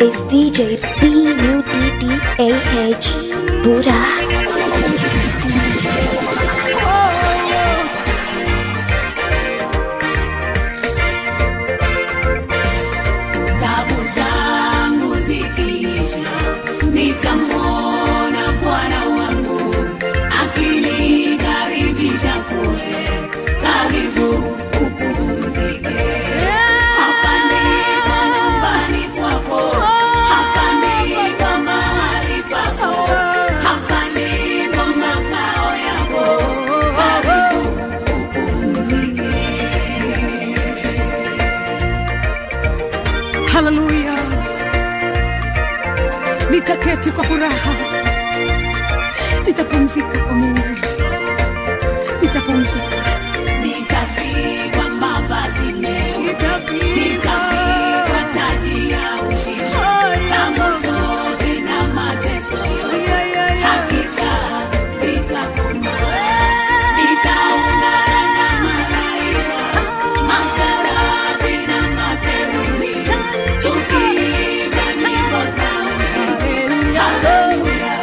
is DJ Buddha Buddha. Hallelujah. Nitaketi kwa furaha. Nitapumzika kwa Mungu. Nitapumzika. Nitavikwa mavazi meupe. Nitavikwa taji ya ushindi. Tabu zote na mateso yote. Hakika nitakoma. Nitaungana na malaika. Maserafi na makerubi. Tukiimba nyimbo za ushindi. Hallelujah.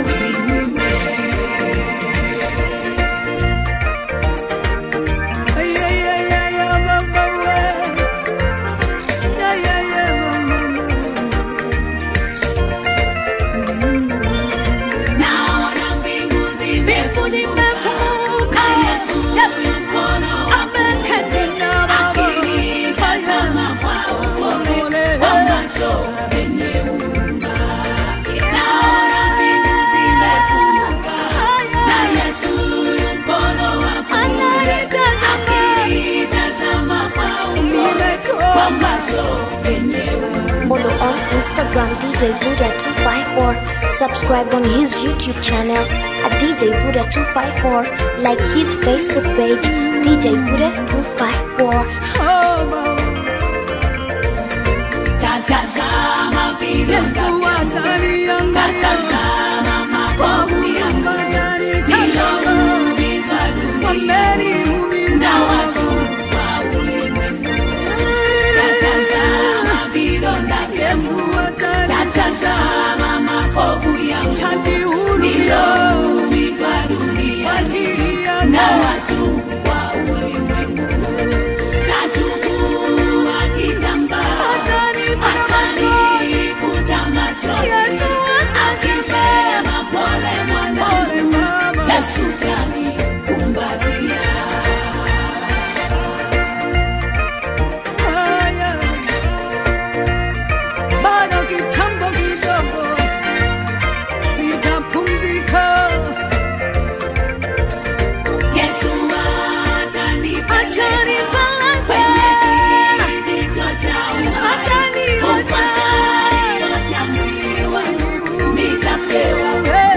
Follow on Instagram DJ Buddha254. Subscribe on his YouTube channel at DJ Buddha254. Like his Facebook page DJ Buddha254. Tatazama vidonda vyangu, tatazama makovu yangu, niliumizwa duniani na watu wa ulimwengu. Tatazama vidonda vyangu, tatazama makovu yangu, niliumizwa duniani na watu wa ulimwengu. Nachukua kitambaa atanifuta machozi, akisema pole mwanangu, Yesu kanikumbatia. Bado kitambo kidogo nitapumzika. Yesu atanipeleka kwenye kijito cha uhai, upataniosha mwili wangu, nitapewa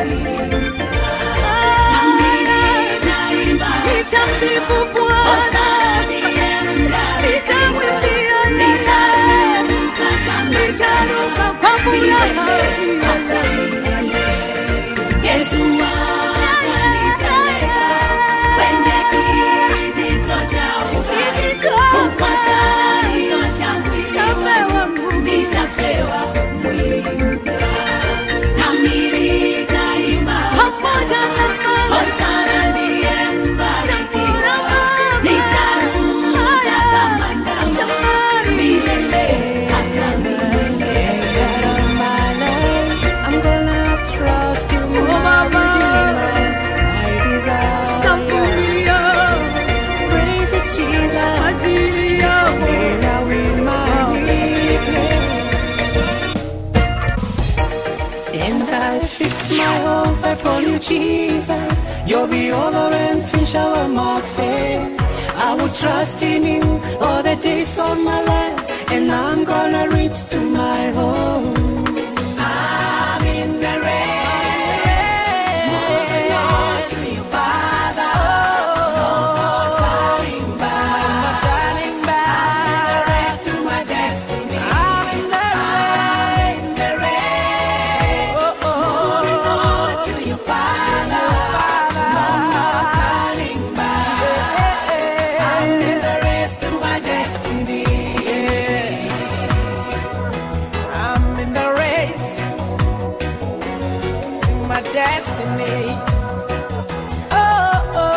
nami nitaimba Nitamsifu Bwana. Hosania Nitamwimbia nitaruka Nitaruka kwa furaha. hata milele. Yesu atanipeleka kwenye kijito cha uhai, upataniosha mwili wangu, nitapewa mwili mpya. Nami nitaimba Hosana ndiye mbarikiwa, nitaruka kama ndama milele hata milele. I'm gonna trust you, my Redeemer, my desire. Navumilia Praises Jesus, ajili yako. now in my weakness. And I fix my hope upon you, Jesus. You're the author and finisher of my faith. I will trust in you all the days of my life, and I'm gonna reach to my home. I'm in the race, moving on to you, Father. No more turning back. I'm in the race to my destiny. I'm in the race, moving on to you, Father. No more turning back. I'm in the race to my destiny. I'm in the my destiny. Oh, oh,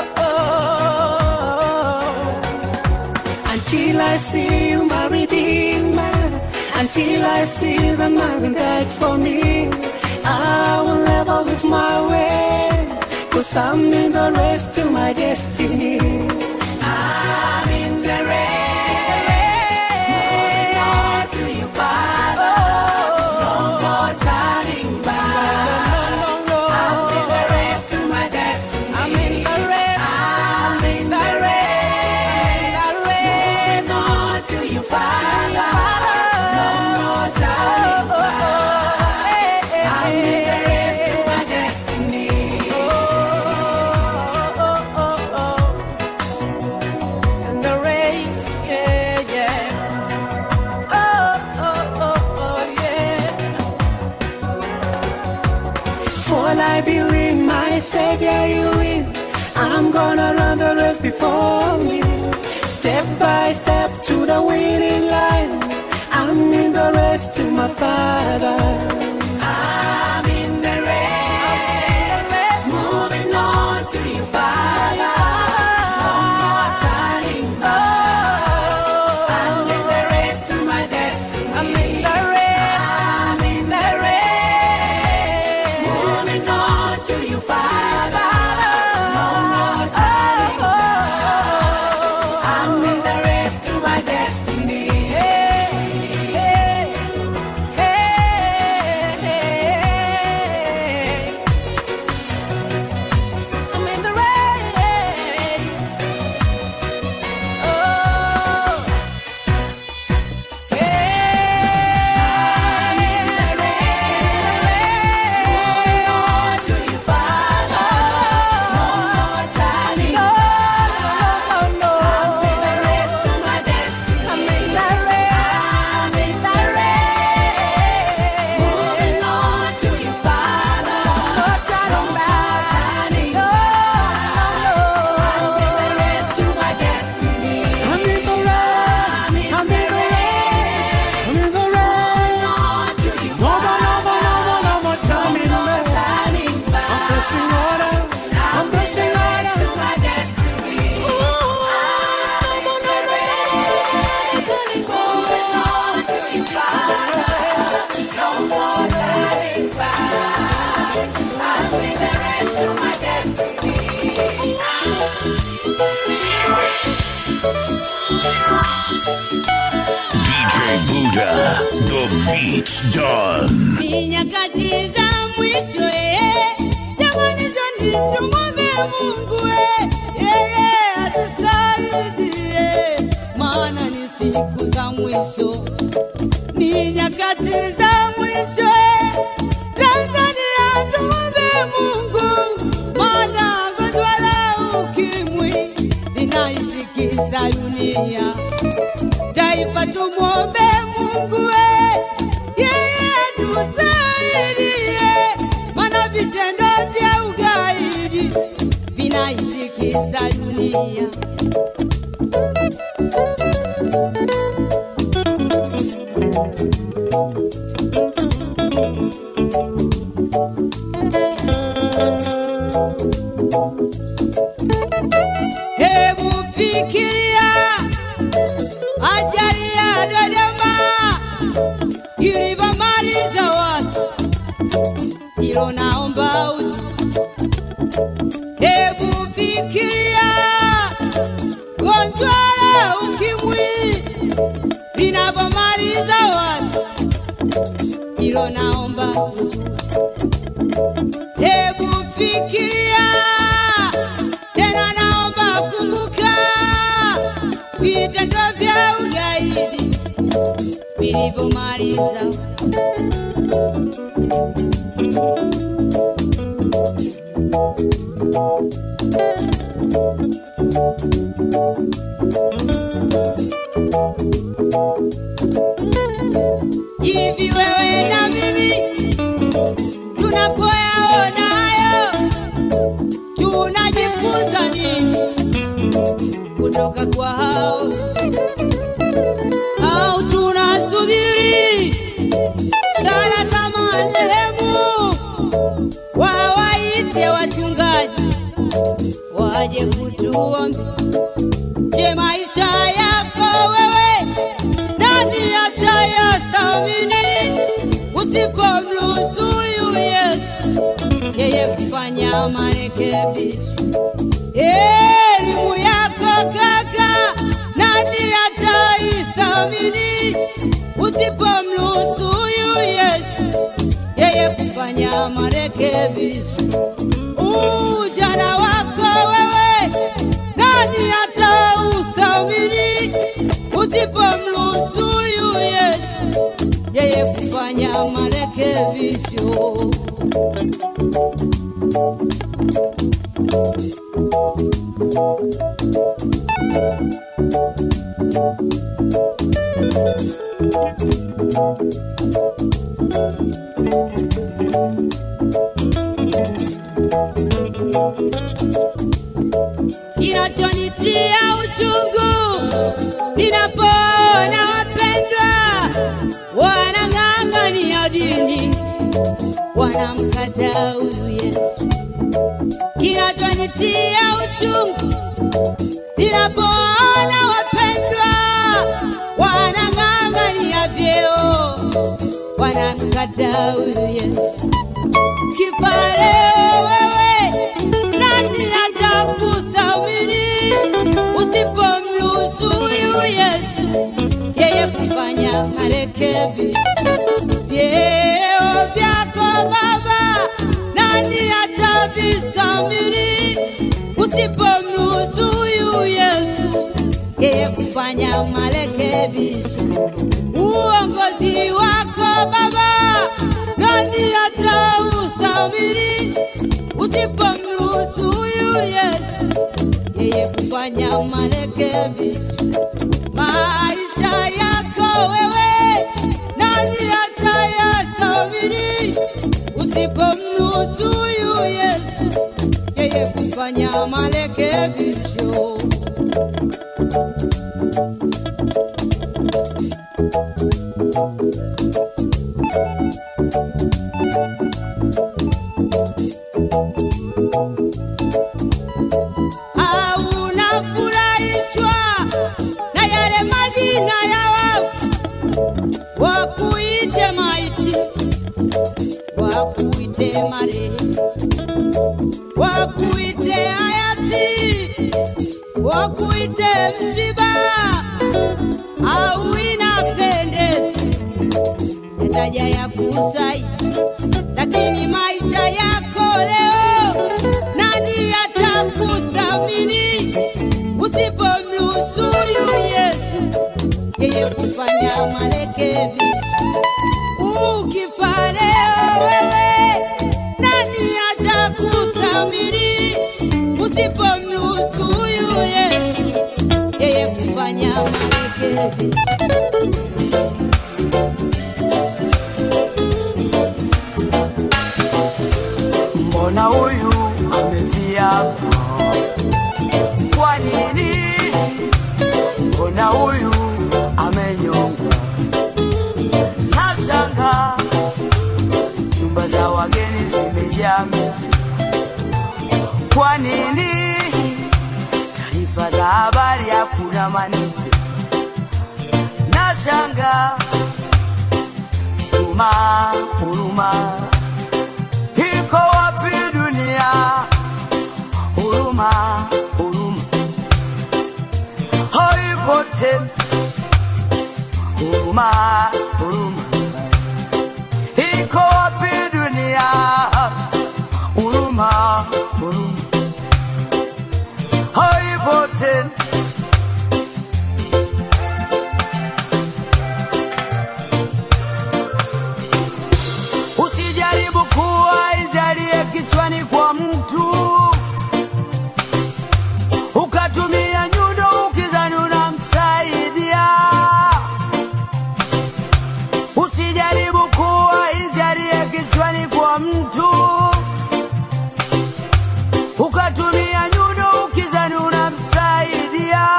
oh. Until I see you, my Redeemer. Until I see the man who died for me, I will never lose my way, 'cause I'm in the race to my destiny. I'm in the race, moving on to you, Father. No more turning back. I'm in the race to my destiny. I'm in the race. I'm in the race, moving on to you, Father. No more turning back. I'm in the race to my destiny. I believe my Savior you win. I'm gonna run the race before me, step by step to the winning line. I'm in the race to my Father. I'm in the race, moving on to you, Father. No more turning back. I'm in the race to my destiny. I'm in the race. I'm in the race, moving on to you, Father. No more turning back. I'm in the race to my destiny. DJ Buddha, the beat's done. Ni nyakati za mwisho jamani joni tumwombe Mungu yeye atusaidie, maana ni siku za mwisho. Ni nyakati za mwisho Tanzania tumwombe Mungu, maana gonjwa la ukimwi linaitikisa dunia. Taifa tumwombe Mungu yeye atusaidie, maana vitendo vya ugaidi vinaitikisa dunia. Hebu fikiria ajali ya Dodoma ilivyomaliza watu, hilo naomba uji. Hebu fikiria gonjwa la ukimwi linavyomaliza watu, hilo naomba uji. Hebu fikiria tena, naomba kumbuka vitendo vya ugaidi vilivyomaliza. Hivi wewe na mimi tunapoyaona hayo tunajifunza nini kutoka kwa hao, au tunasubiri sala za marehemu wawaite wachungaji waje kutuombe. Je, maisha yako wewe nani atayathamini usipomruhusu huyu Yesu yeye kufanya marekebisho? Elimu yako kaka nani ataithamini usipomruhusu huyu Yesu yeye kufanya marekebisho? Ujana wako wewe nani atauthamini usipomruhusu huyu Yesu yeye kufanya marekebisho? Kinachonitia uchungu ninapoona wapendwa wanang'ang'ania dini wanamkataa huyu Yesu. Kinachonitia uchungu ninapoona wapendwa wanang'ang'ania vyeo wanamkataa huyu Yesu. Kifareo wewe nani atakuthamini usipomruhusu huyu Yesu yeye kufanya marekebisho? Vyeo vyako baba nani atavisamini usipomruhusu huyu Yesu yeye kufanya marekebisho? Uongozi wako baba nani atauthamini usipomruhusu huyu Yesu yeye kufanya marekebisho? Maisha yako wewe nani atayathamini usipomruhusu huyu Yesu yeye kufanya marekebisho? Unafurahishwa na yale majina ya wafu wakuite maiti, wakuite marehemu, wakuite hayati, wakuite msiba, au inapendeza yataja ya kusai, lakini maisha yako leo nani atakuthamini usipomruhusu huyu Yesu yeye kufanya marekebisho? Ukifa leo wewe nani atakuthamini usipomruhusu huyu Yesu yeye kufanya marekebisho? Mbona huyu amefia? Kwa nini? Mbona huyu amenyongwa? Nashangaa nyumba za wageni zimejaa mizi. Kwa nini? Taarifa za habari hakuna manite. Nashangaa huruma iko wapi dunia? Huruma haipo tena. Huruma iko wapi dunia? Huruma haipo tena. Usijaribu kuwa izalie kichwani kwa mtu ukatumia nyundo ukizani unamsaidia. Usijaribu kuwa izalie kichwani kwa mtu ukatumia nyundo ukizani unamsaidia.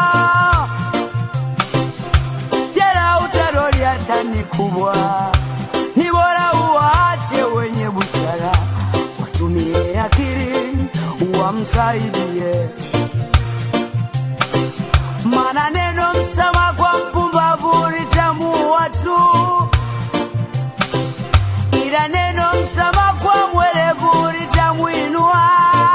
Jela utaroli hata ni kubwa, ni bora uache wenye busara msaidie. Maana neno msama kwa mpumbavu litamuua tu, ila neno msama kwa mwerevu litamuinua.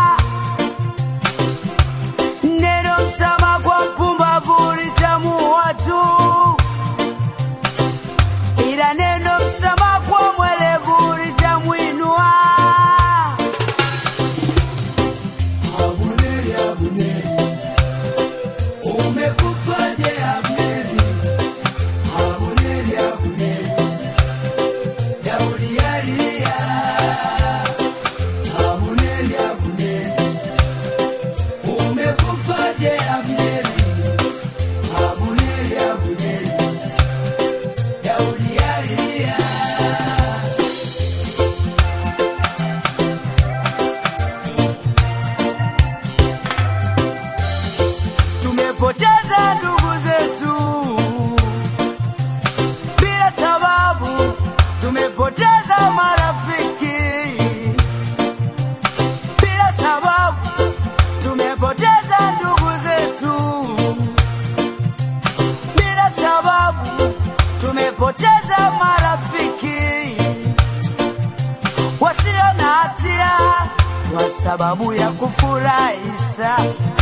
Neno msama kwa mpumbavu litamuua tu, ila neno msama kwa mwerevu litamuinua. Abuneri, Abuneri, umekufaje Abneri? Abuneri, Abuneri, Daudi alilia. Abuneri, Abuneri, umekufaje Abneri? Abuneri, Abuneri, Daudi alilia. Tumepoteza ndugu zetu bila sababu, tumepoteza marafiki bila sababu, tumepoteza ndugu zetu bila sababu, tumepoteza marafiki wasio na hatia kwa sababu ya kufurahisha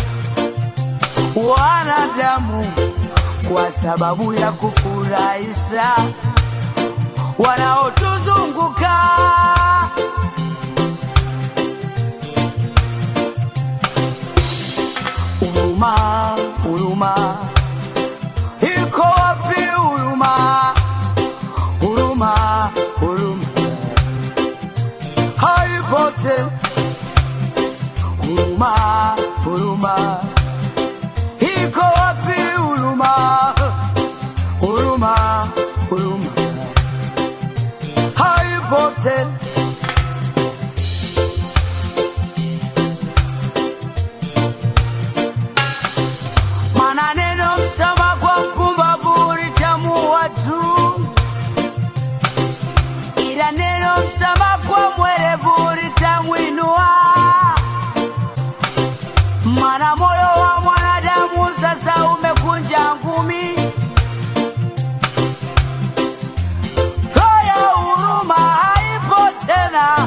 wanadamu, kwa sababu ya kufurahisha wanaotuzunguka. Huruma, huruma, iko wapi huruma? Huruma, huruma, haipo tena. Huruma, huruma, iko wapi huruma? Huruma, huruma, haipo tena. Maana neno msama kwa mpumbavu litamuua tu, ila neno msama kwa mwerevu litamuinua. Maana moyo wa mwanadamu sasa umekunja ngumi, roho ya huruma haipo tena,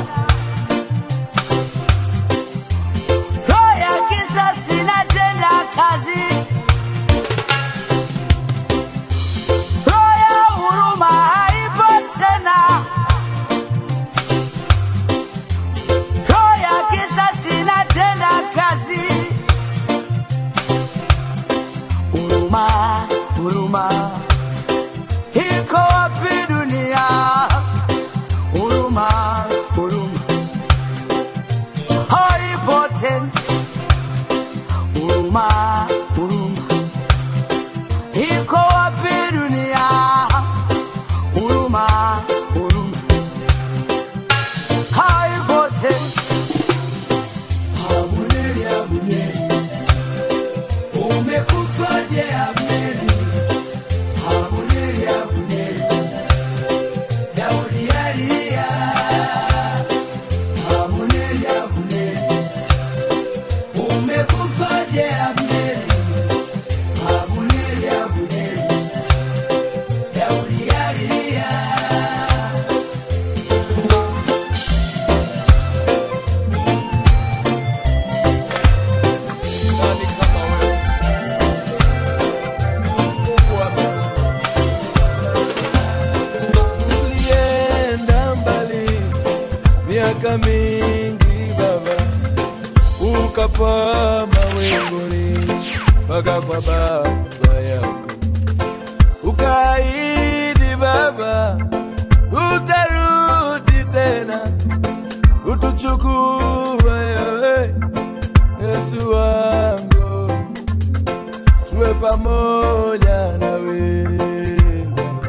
roho ya kisasi inatenda kazi, roho ya huruma haipo tena, roho ya kisasi inatenda kazi. Huruma, huruma, iko wapi dunia? Huruma, huruma, haipo tena. Huruma, huruma, iko wapi dunia? Huruma, huruma, haipo tena. Abuneri, Abuneri, umekufaje Abneri? Abuneri, Abuneri, Daudi alilia. Abuneri, Abuneri, umekufaje Abneri? Abuneri, Abuneri, Daudi alilia. Nani kama wewe? Mungu wa mbinguni. Ulienda mbali miaka mingi Baba, ukapaa mawinguni mpaka kwa baba yako, ukaahidi Baba utarudi tena utuchukue wewe Yesu wangu, tuwe pamoja nawe Baba.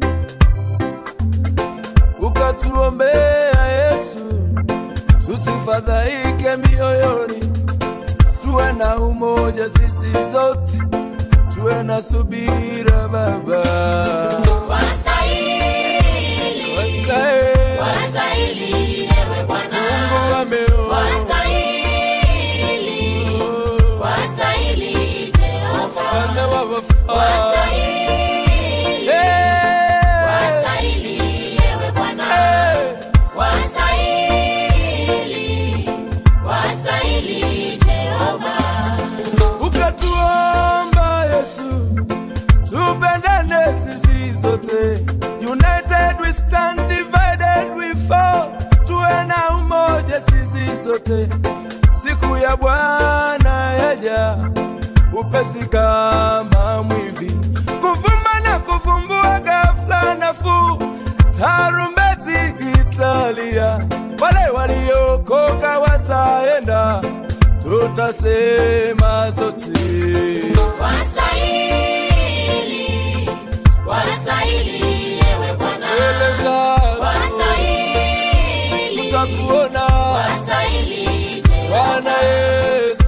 Ukatuombea Yesu, tusifadhaike mioyoni, tuwe na umoja sisi zote, tuwe na subira Baba. Wastahili, wastahili, wastahili ewe Bwana, Mungu wa mbinguni, wastahili ya Bwana yaja upesi kama mwivi, kuvuma na kuvumbua ghafla nafuu, tarumbeti italia, wale waliokoka wataenda, tutasema sote wastahili, wastahili ewe Bwana, wastahili, tutakuona wastahili Bwana Yesu,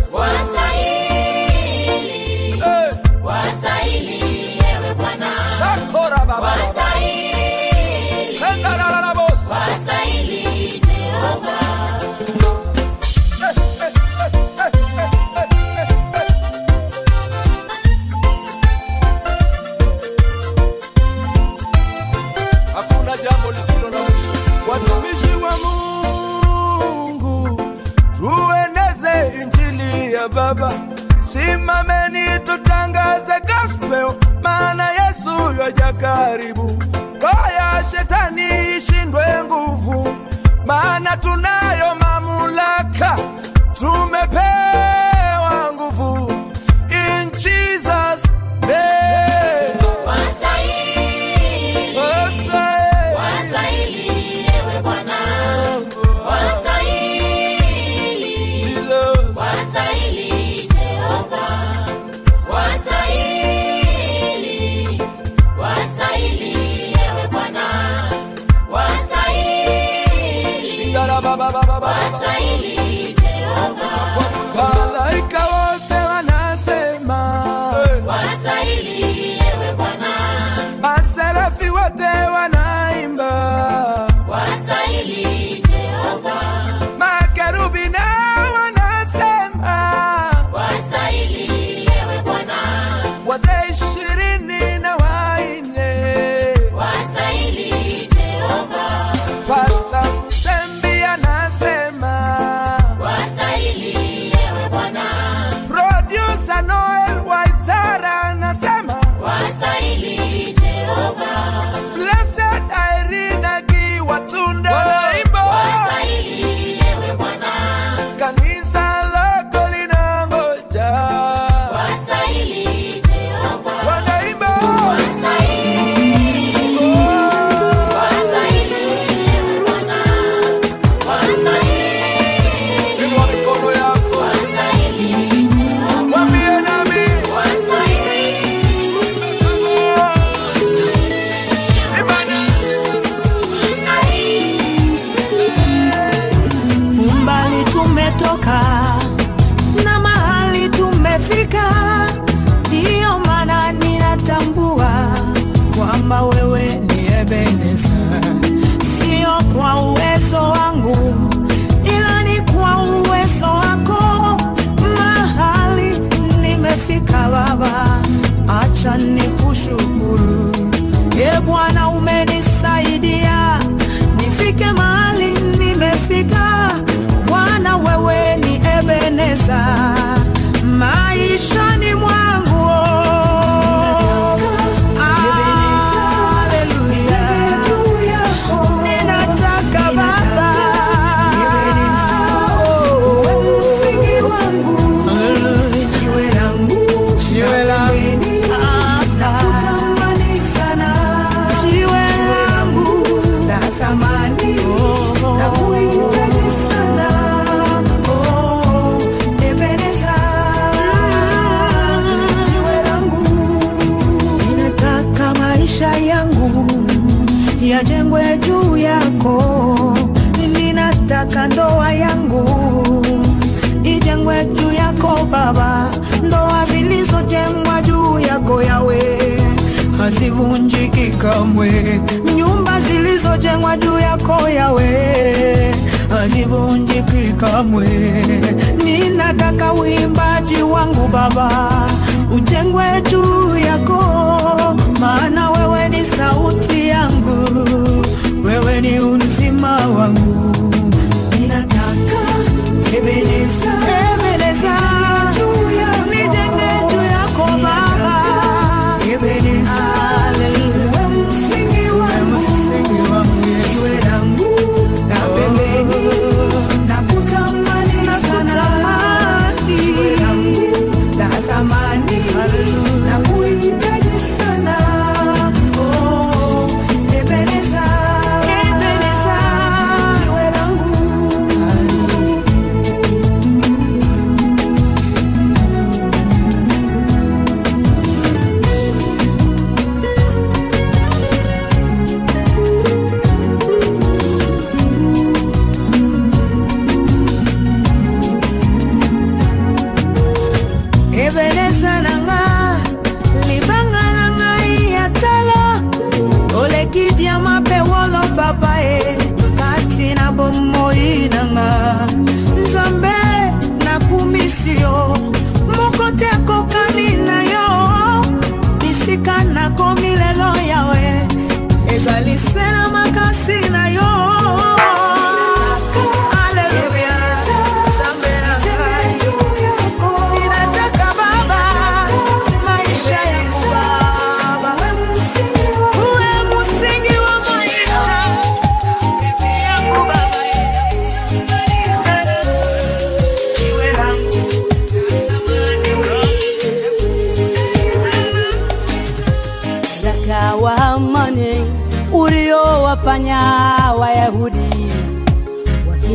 wastahili, wastahili ewe Bwana, shakora baba, wastahili, sendara boss, wastahili Jehova. Hakuna jambo lisilo na mwisho. Watumishi wa Mungu, tueneze injili ya Baba. Simameni tutangaze gospel, maana Yesu yaja karibu. Roho ya shetani ishindwe nguvu, maana tunayo mamlaka, tumepewa nguvu. In Jesus' name. Wastahili, wastahili ewe Bwana, wastahili, Jesus. wastahili Jehova, wastahili, wastahili ewe Bwana, wastahili, Shindara baba baba baba. wastahili Jehova, Malaika wote wanasema, wastahili ewe Bwana, maserafi wote wanaimba, wastahili Jehova, makerubi nao wanasema, wastahili ewe Bwana, wazee 24, wastahili Jehova, Pastor Msembi anasema, wastahili ewe Bwana, producer Noel Waitara anasema, wastahili Jehova, Blessed Irene Kiwatunda wanaimba, wastahili ewe Bwana, kanisa lako linangoja, wastahili Jehova, wanaimba, wastahili, wastahili ewe Bwana, wastahili, inua mikono yako, wastahili, mwambie nami, wastahili, Umbali tumetoka na mahali tumefika, ndiyo maana ninatambua kwamba wewe ni Ebeneza. Sio kwa uwezo wangu, ila ni kwa uwezo wako. Mahali nimefika Baba, acha nikushukuru. Ee Bwana, umenisaidia nifike mahali nimefika. Bwana, wewe ni Ebeneza maishani mwangu. Haleluya, ninataka Baba msingi wangu, jiwe langu, nakutamani sana, jiwe langu la thamani, nakuhitaji sana, oh Ebeneza, jiwe langu. Ninataka maisha yangu yajengwe juu yako, ninataka ndoa yangu ijengwe juu yako Baba. Ndoa zilizojengwa juu yako Yawe hazivunjiki kamwe, nyumba zilizojengwa juu yako Yawe hazivunjiki kamwe. Ninataka uimbaji wangu Baba ujengwe juu yako, maana wewe ni sauti yangu, wewe ni uzima wangu. Ninataka Ebeneza, Ebeneza, nijenge juu yako Baba, Ebeneza, wewe msingi wangu, jiwe langu la pembeni, nakutamani sana.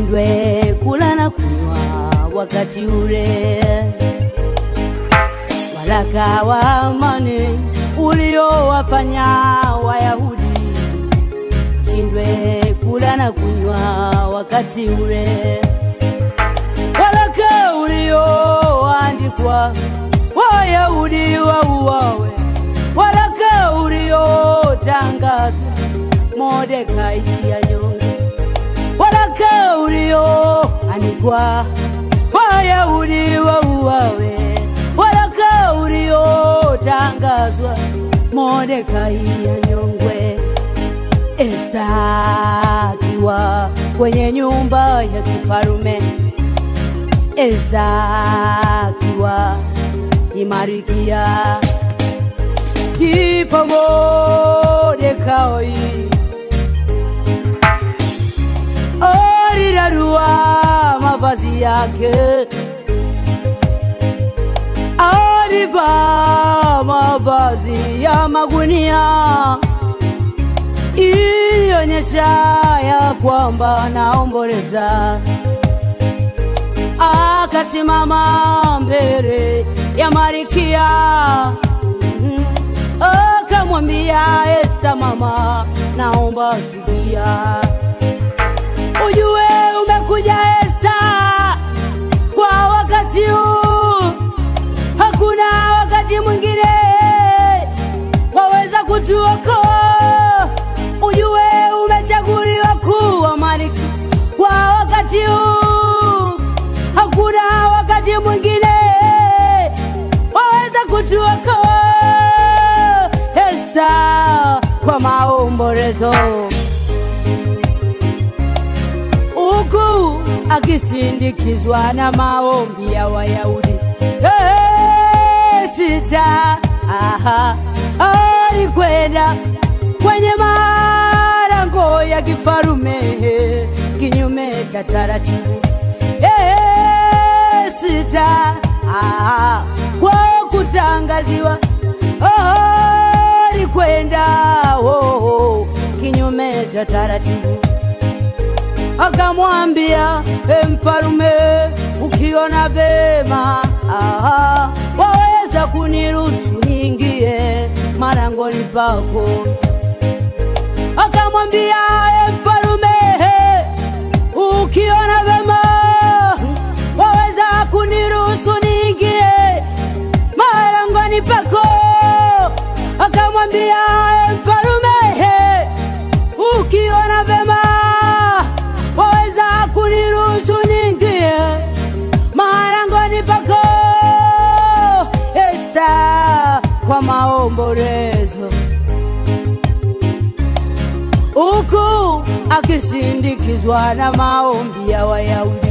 shindwe kula na kunywa wakati ule. Waraka wa amani uliowafanya Wayahudi shindwe kula na kunywa wakati ule. Waraka ulioandikwa Wayahudi wauawe, waraka uliotangazwa Mordekai anyongwe, waraka ulioandikwa Wayahudi wauawe, waraka uliotangazwa Mordekai anyongwe. Esta akiwa kwenye nyumba ya kifarume, Esta akiwa ni Marikia, ndipo Mordekai alirarua mavazi yake, alivaa mavazi ya magunia, ilionyesha ya kwamba anaomboleza. Akasimama mbele ya Marikia, akamwambia Esta, mama, naomba sikia, ujue umekuja Esta kwa wakati huu, hakuna wakati mwingine waweza kutuokoa. Ujue umechaguliwa kuwa malkia kwa wakati huu, hakuna wakati mwingine waweza kutuokoa. Esta kwa maombolezo, huku akisindikizwa na maombi ya Wayahudi. Esta alikwenda kwenye malango ya kifarume kinyume cha taratibu. Esta kwa kutangaziwa alikwenda kinyume cha taratibu. Akamwambia mfarume, ukiona vema waweza kuniruhusu niingie marangoni pako. Akamwambia mfarume, ukiona vema waweza kuniruhusu niingie marangoni pako. Akamwambia mfarume, ukiona vema waweza kuniruhusu niingie marangoni pako. Esta kwa maombolezo, huku akisindikizwa na maombi ya Wayahudi.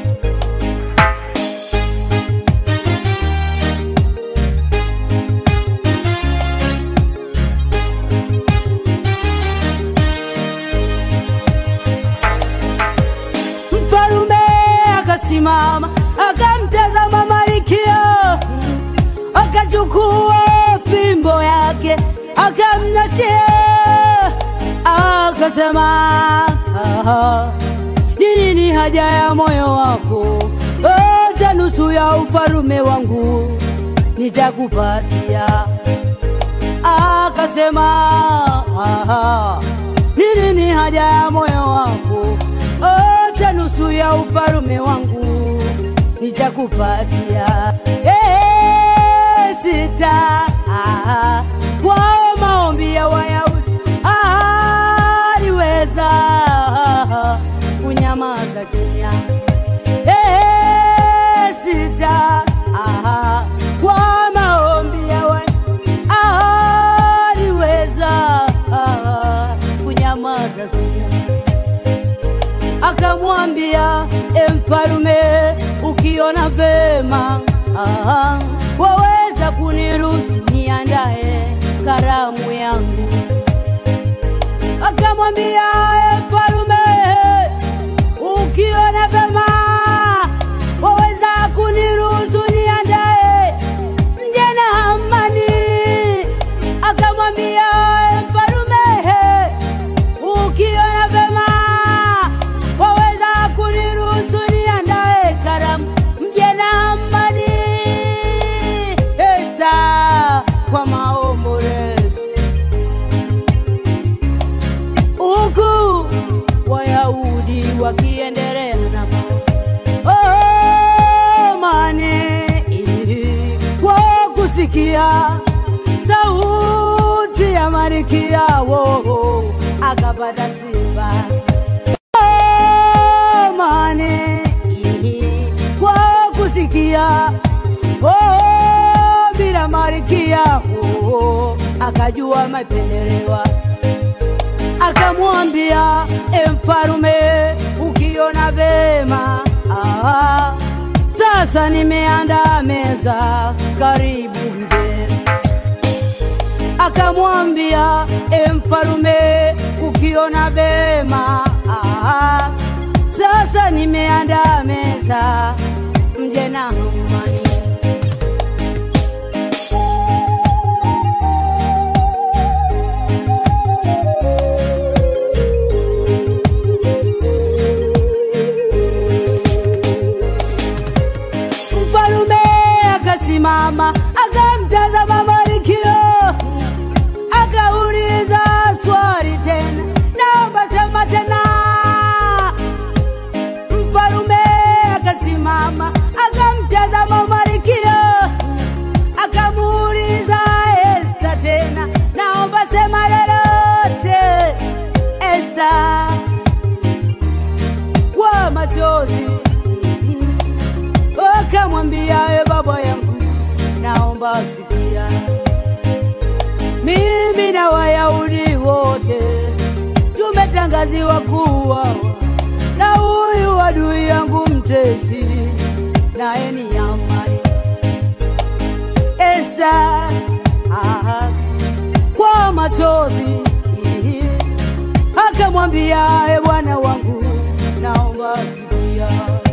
Mfarume akasimama, akamtazama Marikia, akachukua fimbo yake akamnashia, akasema, ni nini haja ya moyo wako? Hata nusu ya ufarume wangu nitakupatia. Akasema, ni nini haja ya moyo wako? Hata nusu ya ufarume wangu nitakupatia. Esta kwa maombi ya Wayahudi aliweza kunyamaza kimya. Esta kwa maombi ya Wayahudi aliweza kunyamaza kimya. Akamwambia mfarume, ukiona vema waweza kuniruhusu niandae karamu yangu. Akamwambia mfarume, ukiona vema waweza kuniruhusu niandae mje na amani. Akamwambia mfarume, ukiona vema waweza kuniruhusu akamwambia sauti ya Malkia wo akapata sifa. Mane kwa kusikia bila Malkia akajua mapendelewa. Akamwambia mfarume, ukiona vema sasa nimeandaa meza, karibu mje. Akamwambia mfarume, ukiona vema sasa nimeandaa meza, mje na amani. Mama akamtazama Malkia, akauliza swali tena, naomba sema tena. Mfarume akasimama akamtazama Malkia, akamuuliza Esta tena, naomba sema lolote. Esta kwa machozi akamwambia, baba yangu, naomba sikia, mimi na Wayahudi wote tumetangaziwa kuwa na huyu adui yangu mtesi, naye ni Hamani. Esta kwa machozi akamwambia, bwana wangu, naomba sikia,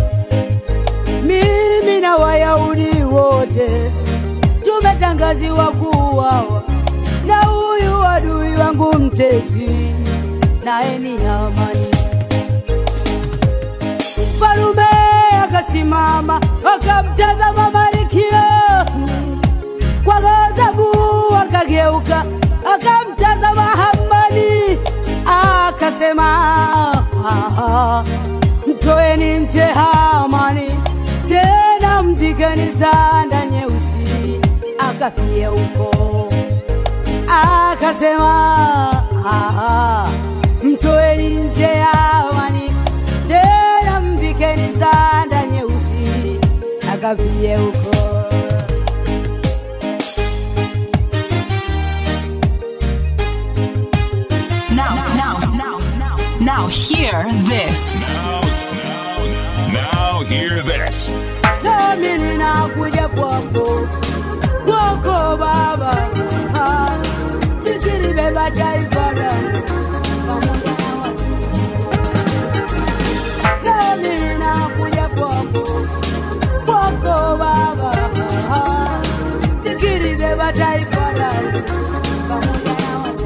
mimi na Wayahudi wote tumetangaziwa kuuawa na huyu adui wangu mtesi, naye ni Hamani. Mfarume akasimama akamtazama Malkia, kwa ghadhabu akageuka akamtazama Hamani, akasema, mtoeni nje Hamani, tena mtikeni sanda nyeusi akafie huko. Akasema, mtoeni nje Hamani, tena mtikeni sanda nyeusi akafie huko. Now hear this. Now hear this. Nami ninakuja kwako Baba, nikilibeba taifa langu pamoja na watu. Nami ninakuja kwako Baba, nikilibeba taifa langu pamoja na watu.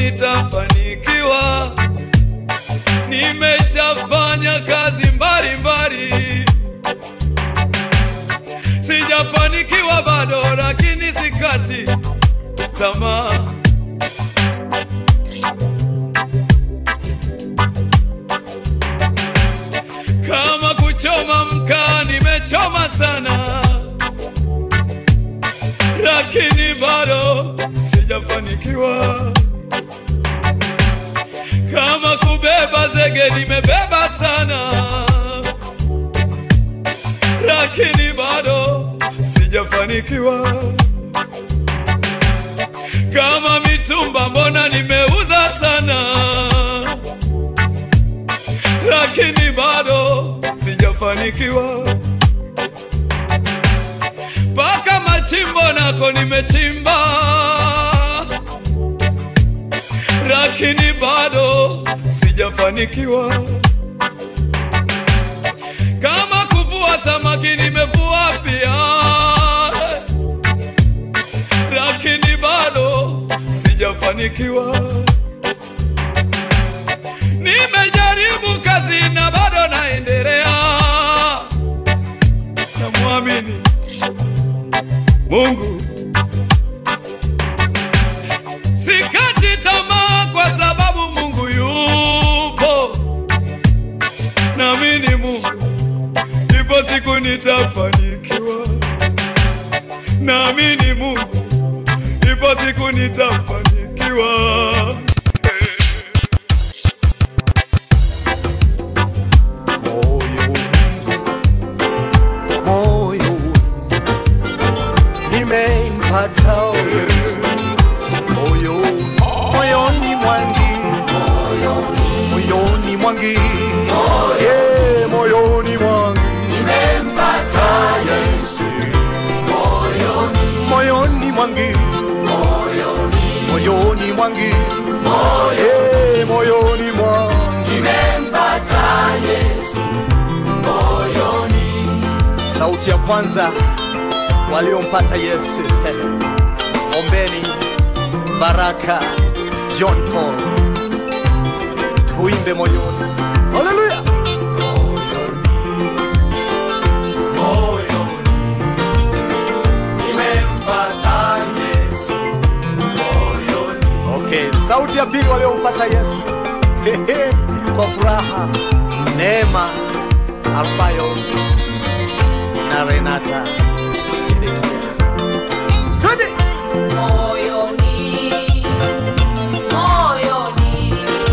nitafanikiwa. Nimeshafanya kazi mbalimbali, sijafanikiwa bado, lakini sikati tamaa. Kama kuchoma mkaa nimechoma sana, lakini bado sijafanikiwa. Kama kubeba zege nimebeba sana, lakini bado sijafanikiwa. Kama mitumba mbona nimeuza sana, lakini bado sijafanikiwa. Paka machimbo nako nimechimba, lakini bado sijafanikiwa. Kama kuvua samaki nimevua pia, lakini bado sijafanikiwa. Nimejaribu kazi na bado naendelea, namwamini Mungu. Sikati tamaa kwa sababu Mungu yupo, naamini Mungu, ipo siku nitafanikiwa. Naamini Mungu, ipo siku nitafanikiwa. Moyoni mwangi, moyoni mwangi nimempata Yesu, moyoni. Sauti ya kwanza waliompata Yesu. Ombeni Baraka John Paul, tuimbe moyoni. Haleluya. Sauti ya pili waliompata Yesu kwa furaha, Neema Alfayo na Renata Sidikia. Twende! Moyoni, moyoni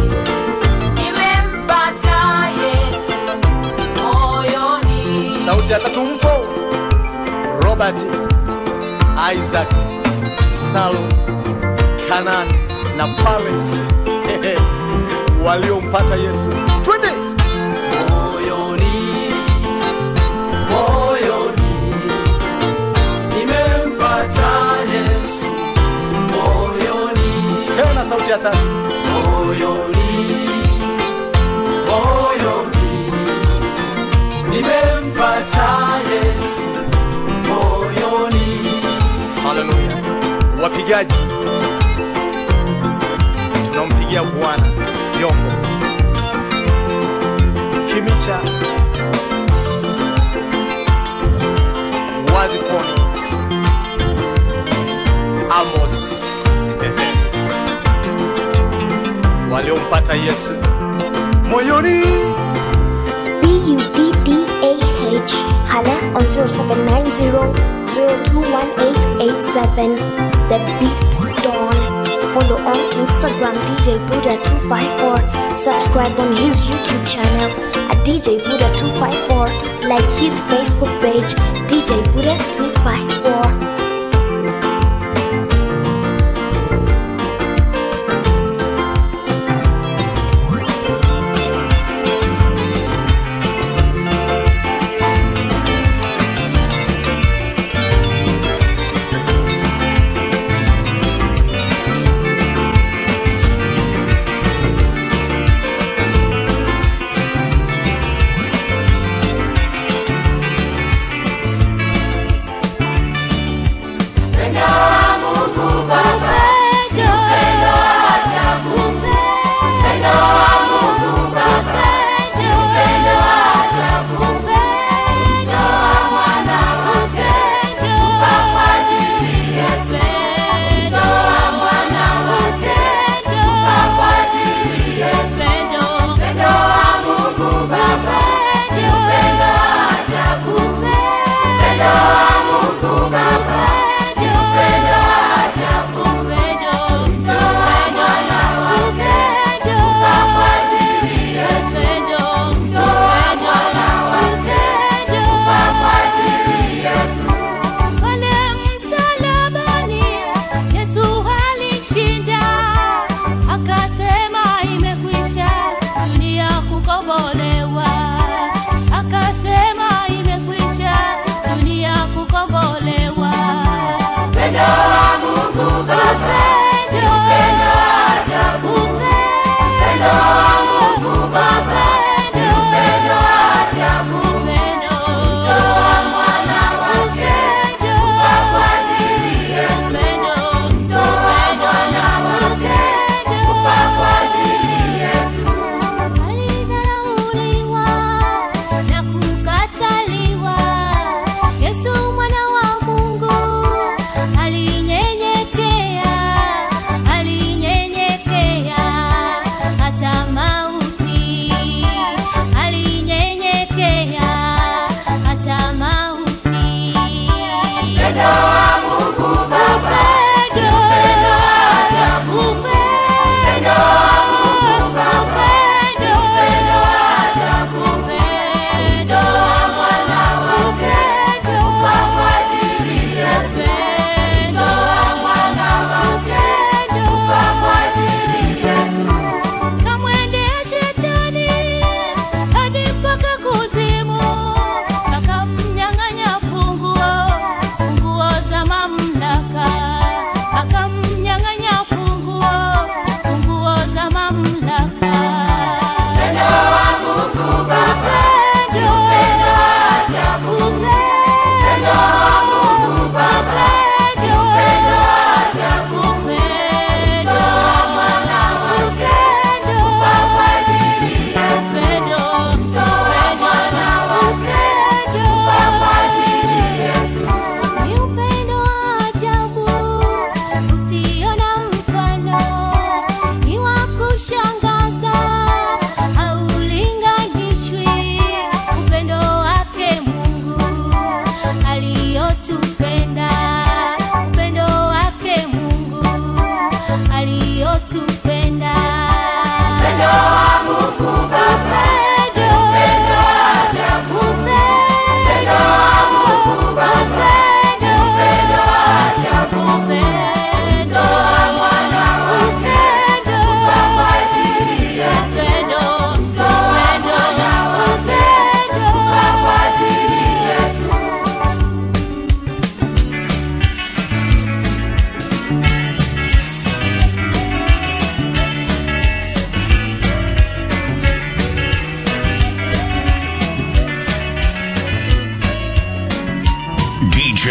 nimempata Yesu, moyoni. Sauti ya tatu mpo Robert, Isaac, Salum, Kanan na Paris waliompata Yesu. Twende! Moyoni, moyoni nimempata Yesu, moyoni. Tena sauti ya tatu. Moyoni, moyoni nimempata Yesu, moyoni. Haleluya. Wapigaji tunampigia Bwana vyombo. Kimicha, Wazifoni, Amos waliompata Yesu moyoni. BUDDAH. Hala on 0790-021887. The Beats Dawn. Follow on Instagram DJ Buddha 254. Subscribe on his YouTube channel at DJ Buddha 254. Like his Facebook page DJ Buddha 254.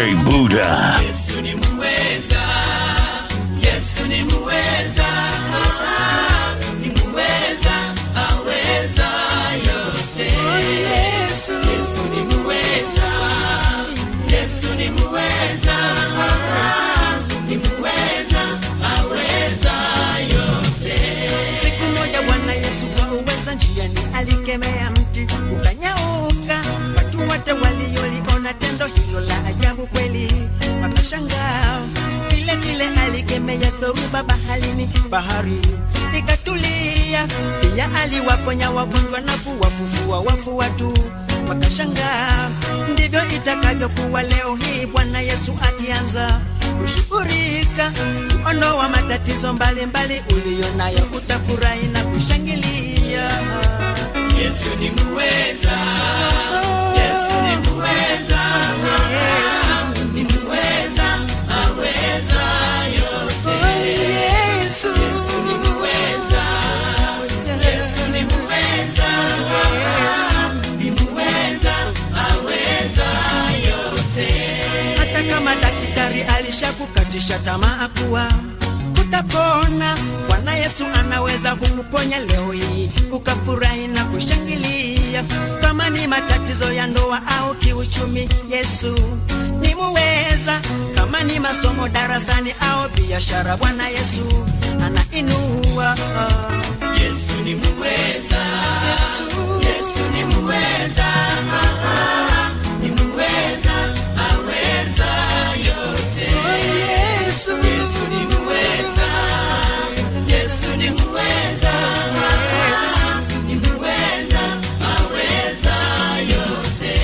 DJ Buddha. Yesu ni muweza, Yesu ni muweza, ni muweza, aweza yote. Yesu ni muweza, Yesu ni muweza, ni muweza, aweza yote. Siku moja Bwana Yesu kwa uweza njiani alikemea mti ukanyauka. Watu wote walioliona tendo hilo la ajabu kweli wakashangaa. Vile vile alikemea dhoruba baharini, bahari ikatulia. Pia aliwaponya wagonjwa na kuwafufua wafu, watu wakashangaa. Ndivyo itakavyokuwa leo hii Bwana Yesu akianza kushughulika kuondoa matatizo mbalimbali ulionayo, utafurahi na kushangilia. Yesu ni muweza, Yesu ni muweza, Yesu ni muweza, aweza yote. Yesu ni muweza, Yesu ni muweza, Yesu ni muweza, aweza yote. Hata kama daktari alishakukatisha tamaa kuwa utapona, Bwana Yesu anaweza kukuponya leo hii ukafurahi na kushangilia. Kama ni matatizo ya ndoa au kiuchumi, Yesu ni muweza. Kama ni masomo darasani au biashara, Bwana Yesu anainua. Yesu ni muweza, Yesu ni muweza, ni muweza, aweza yote. Yesu ni muweza, Yesu ni muweza, Yesu ni muweza, aweza yote.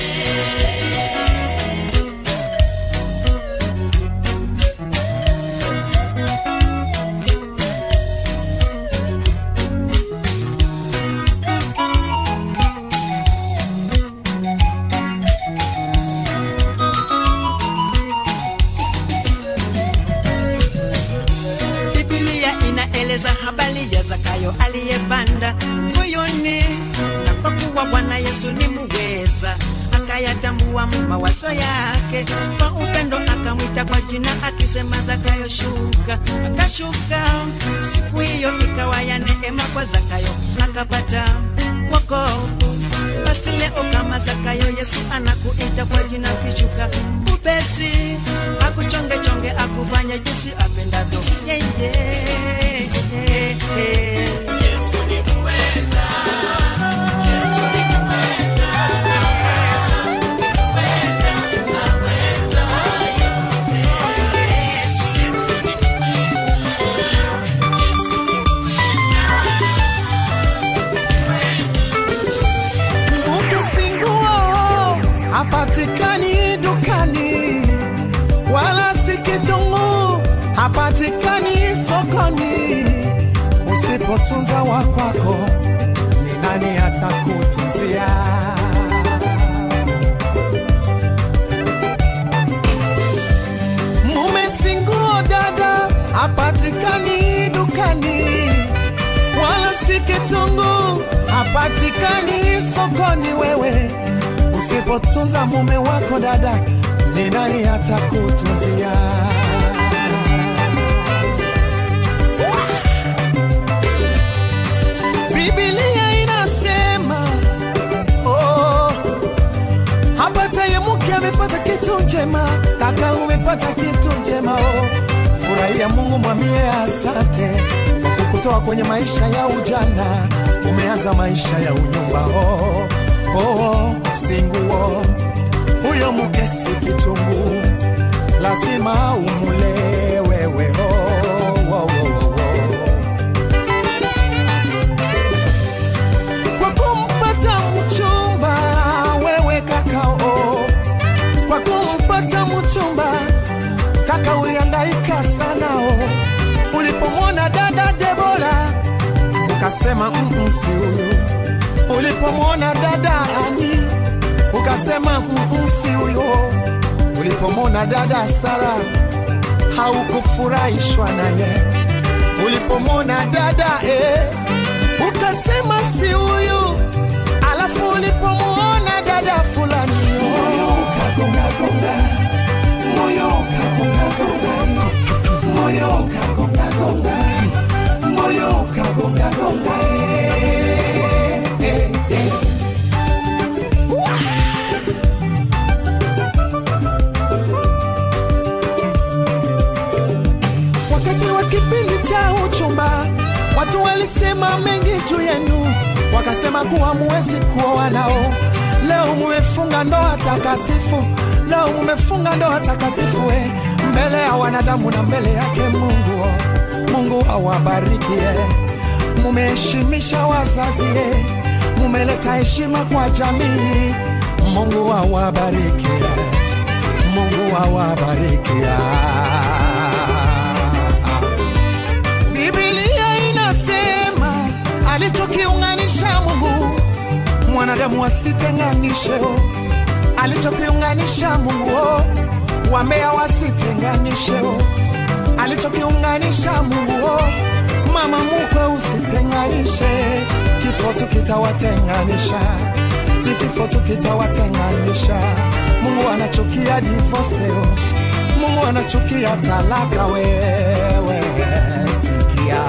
Habari ya Zakayo aliyepanda moyoni, na kwa kuwa Bwana Yesu ni muweza, akayatambua mawazo yake. Kwa upendo akamwita kwa jina akisema, Zakayo shuka. Akashuka. Siku hiyo ikawa ya neema kwa Zakayo, akapata wokovu. Basi leo kama Zakayo, Yesu anakuita kwa jina, kishuka upesi, akuchonge chonge, akufanye jinsi apendavyo yeye. Yesu ni muweza, Yesu ni muweza, Yesu ni muweza, aweza yote. Yesu ni muweza, Yesu ni muweza. Ukisinguo hapatikani dukani, wala si kitungu hapatikani sokoni. Usipotunza wa kwako, ni nani atakutunzia? Mume singuo dada hapatikani dukani, wala si kitungu hapatikani sokoni. Wewe usipotunza mume wako dada, ni nani atakutunzia? Biblia inasema, hapataye mke amepata kitu njema. Kaka umepata kitu njema, furahia Mungu, mwambie asante kwa kukutoa kwenye maisha ya ujana, umeanza maisha ya unyumba. Singuo huyo mke si kitungu, lazima umule wewe. Kwa kumpata mchumba wewe kakao, kwa kumpata mchumba kaka ulihangaika sana. Ulipomwona dada Debora ukasema si huyu. Ulipomwona dada Ani ukasema si huyo. Ulipomwona dada Sara haukufurahishwa naye. Ulipomwona dada ukasema si huyu. Alafu ulipomwona dada fulani moyo ukagonga gonga, gonga, moyo ukagonga gonga, moyo ukagonga gonga. Wakati wa kipindi cha uchumba, watu walisema mengi juu yenu, wakasema kuwa muwezi kuoa nao. Leo mumefunga ndoa takatifu, leo mumefunga ndoa takatifu mbele ya wanadamu na mbele yake Mungu. Mungu awabariki. Mumeheshimisha wazazi, mumeleta heshima kwa jamii. Mungu awabariki, Mungu awabariki. Biblia inasema alichokiunganisha Mungu mwanadamu wasitenganishe. Alichokiunganisha Mungu wambea wasitenganishe. Alichokiunganisha Mungu mama mkwe usitenganishe. Kifo tu kitawatenganisha, ni kifo tu kitawatenganisha. Mungu anachukia divorce, Mungu anachukia talaka. Wewe sikia,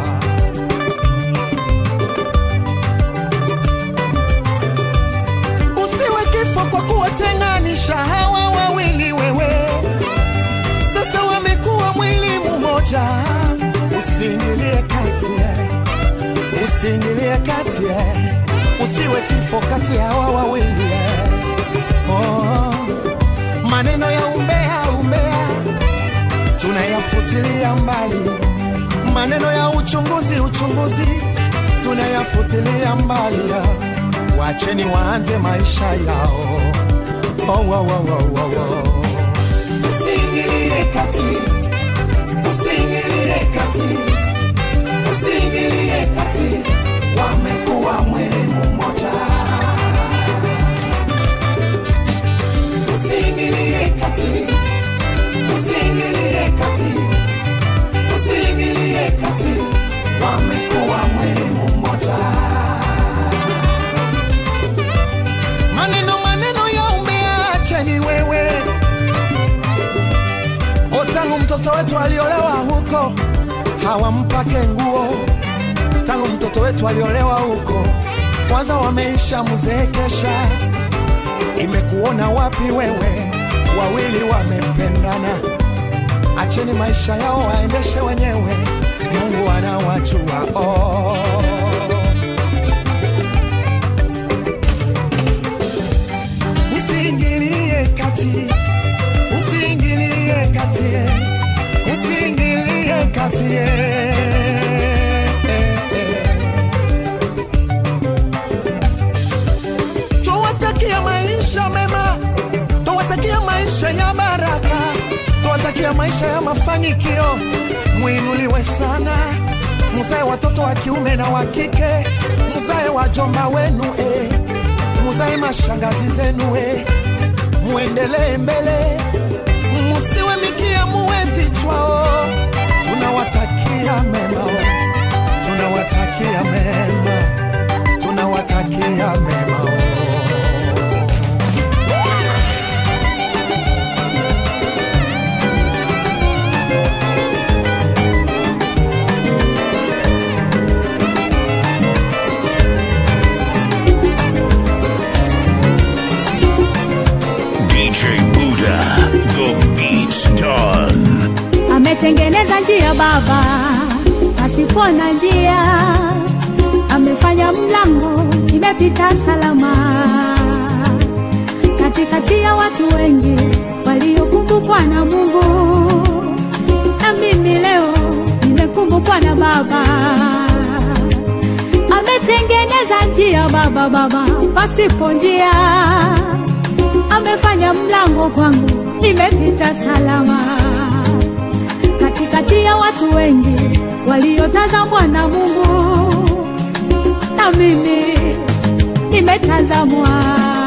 usiwe kifo kwa kuwatenganisha hawa wawili. Wewe sasa wamekuwa mwili mmoja. Usiingilie kati, usiingilie kati, usiwe kifo kati hawa wawili. Maneno ya umbea, umbea tunayafutilia mbali. Maneno ya uchunguzi, uchunguzi tunayafutilia mbali. Wacheni waanze maisha yao. Usiingilie kati, usiingilie kati, usiingilie kati, wamekuwa mwili mmoja. Usiingilie kati, usiingilie kati, usiingilie kati, wamekuwa mwili mmoja. Maneno ya umeacheni wewe. Tangu mtoto wetu aliolewa huko hawampake nguo. Tangu mtoto wetu aliolewa huko kwanza wameisha mzekesha. Imekuona wapi wewe? Wawili wamependana, acheni maisha yao waendeshe wenyewe. Mungu anawajua. Usiingilie kati, usiingilie kati, usiingilie kati. Tuwatakia maisha mema, tuwatakia maisha ya baraka, tuwatakia maisha ya mafanikio. Muinuliwe sana, muzae watoto wa kiume na wa kike, muzae wajomba wenu muzae mashangazi zenu muendelee mbele, musiwe mikia muwe vichwa. Tunawatakia mema, tunawatakia mema, tunawatakia mema. DJ Buddha, the beat's done. Ametengeneza njia Baba pasipo na njia, amefanya mlango imepita salama. Katikati ya watu wengi waliokumbukwa na Mungu, na mimi leo nimekumbukwa na Baba. Ametengeneza njia Baba pasipo njia, amefanya mlango kwangu nimepita salama. Katikati ya watu wengi waliotazamwa na Mungu, na mimi nimetazamwa.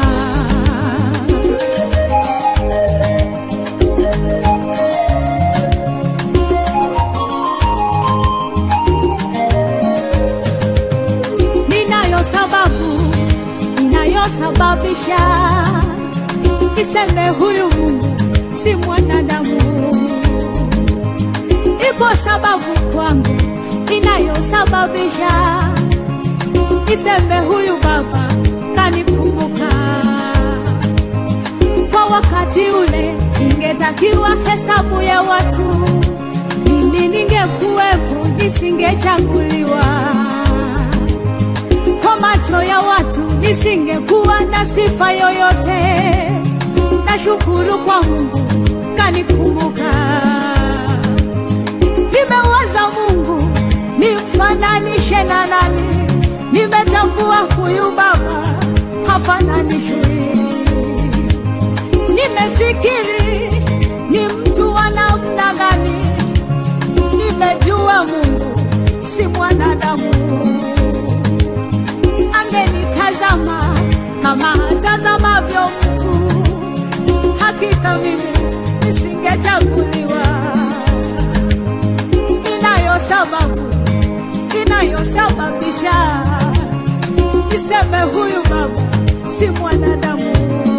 Ninayo sababu inayosababisha niseme huyu Mungu si mwanadamu. Ipo sababu kwangu inayosababisha niseme huyu baba kanikumbuka. Kwa wakati ule ingetakiwa hesabu ya watu, mimi ningekuwepo nisingechaguliwa. Kwa macho ya watu nisingekuwa na sifa yoyote. Nashukuru kwa Mungu kanikumbuka. Nimewaza Mungu nimfananishe na nani, nimetambua huyu baba hafananishwi. Nimefikiri ni mtu wa namna gani, nimejua Mungu si mwanadamu. Angenitazama kama atazamavyo mtu, hakika mimi nisingechaguliwa. Inayosababisha niseme huyu baba si mwanadamu.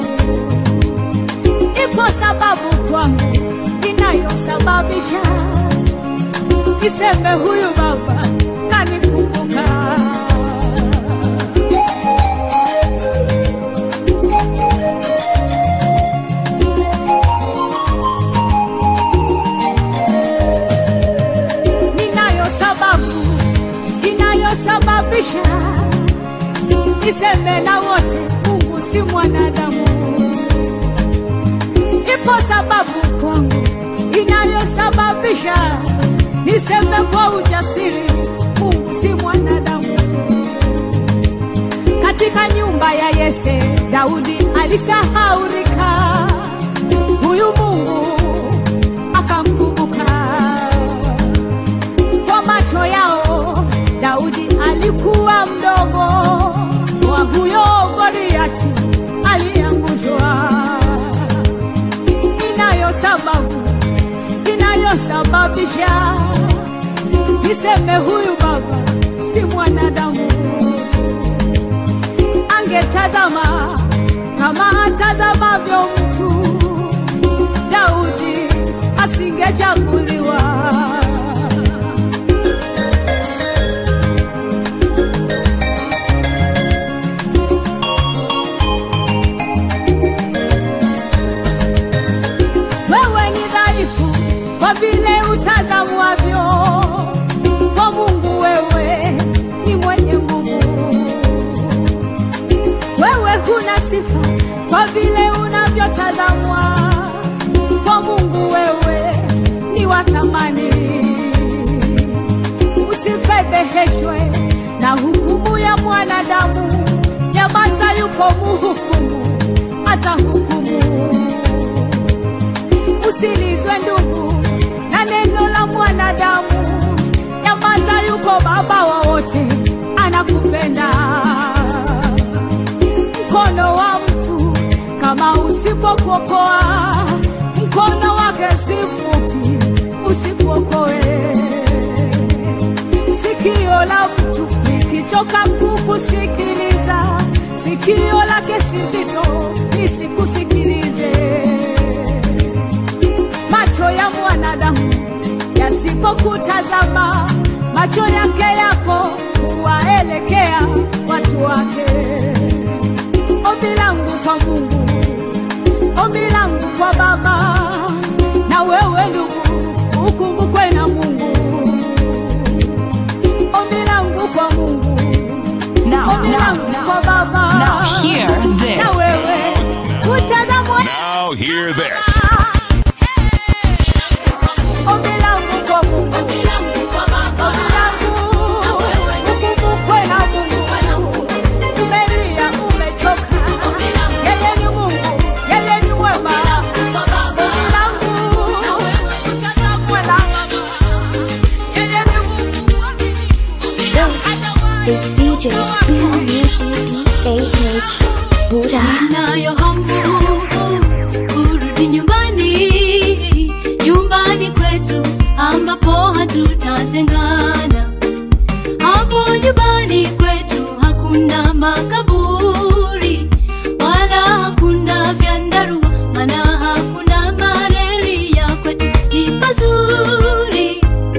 Ipo sababu kwangu inayosababisha niseme huyu baba kanikumbuka. Sababisha niseme na wote Mungu si mwanadamu. Ipo sababu kwangu inayosababisha niseme kwa ujasiri Mungu si mwanadamu. Katika nyumba ya Yese Daudi alisahaulika, huyu Mungu akamkumbuka. Kwa macho yao Daudi alikuwa mdogo, wa huyo Goliati aliangushwa. Inayosababisha niseme huyu baba si mwanadamu. Angetazama kama atazamavyo mtu, Daudi asingechaguliwa. Vile utazamwavyo kwa Mungu, wewe ni mwenye nguvu. Wewe huna sifa kwa vile unavyotazamwa kwa Mungu, wewe ni wa thamani. Usifedheheshwe na hukumu ya mwanadamu, nyamaza, yupo mhukumu atahukumu. Usilizwe ndugu na neno la mwanadamu, nyamaza, yuko baba wa wote anakupenda. Mkono wa mtu kama usipokuokoa, mkono wake si mfupi usikuokoe. Sikio la mtu likichoka kukusikiliza, sikio lake si zito lisikusikilize. Macho ya mwanadamu yasipokutazama, macho yake yako huwaelekea watu wake. Ombi langu kwa Mungu, ombi langu kwa Baba, na wewe ndugu ukumbukwe na Mungu. Ombi langu kwa Mungu, ombi langu kwa Baba, na wewe utazamwe. Now hear this. It's DJ B-U-D-A-H Buddha. Ninayo hamu kurudi nyumbani kwetu ambapo hatutatengana. Hapo nyumbani kwetu hakuna makaburi wala hakuna vyandarua, maana hakuna malaria. Kwetu ni pazuri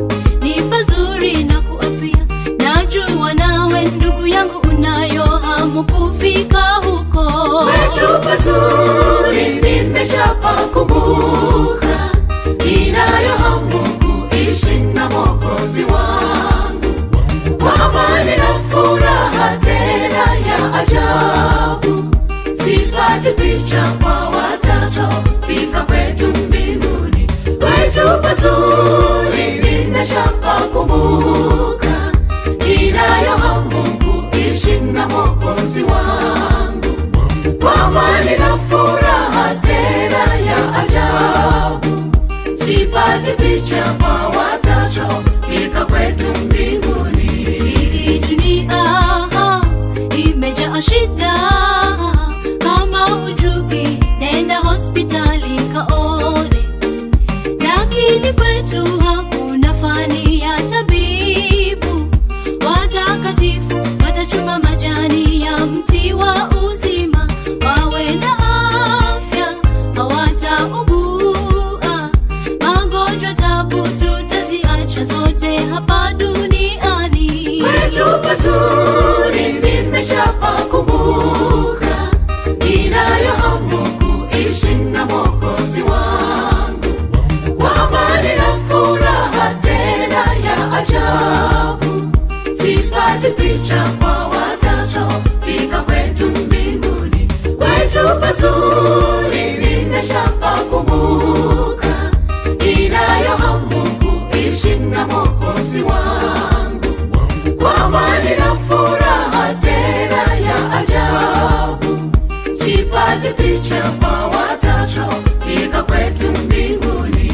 pazuri nimeshapakumbuka, ninayo hamu kuishi na Mwokozi wangu, kwa amani na furaha tena ya ajabu. Sipati picha kwa watachofika kwetu mbinguni, kwetu pazuri nimeshapakumbuka, ninayo hamu kuishi na Mwokozi wangu, kwa amani na furaha tena ya ajabu. Sipati picha kwa watachofika kwetu mbinguni. Hii dunia imejaa shida, kama hujui nenda hospitali kaone, lakini kwetu hakuna fani ya tabibu. Watakatifu watachuma majani ya mti wa uzima, wawe na afya hawataugua. Magonjwa tabu tutaziacha zote hapa duniani. Kwetu pazuri nimeshapakumbuka, ninayo hamu kuishi na Mwokozi wangu, kwa amani na furaha tena ya ajabu. Sipati picha kwa watachofika kwetu mbinguni, kwetu pazuri nimeshapakumbuka, ninayo hamu kuishi na Mwokozi wangu, kwa amani na furaha tena ya ajabu. Sipati picha kwa watachofika kwetu mbinguni.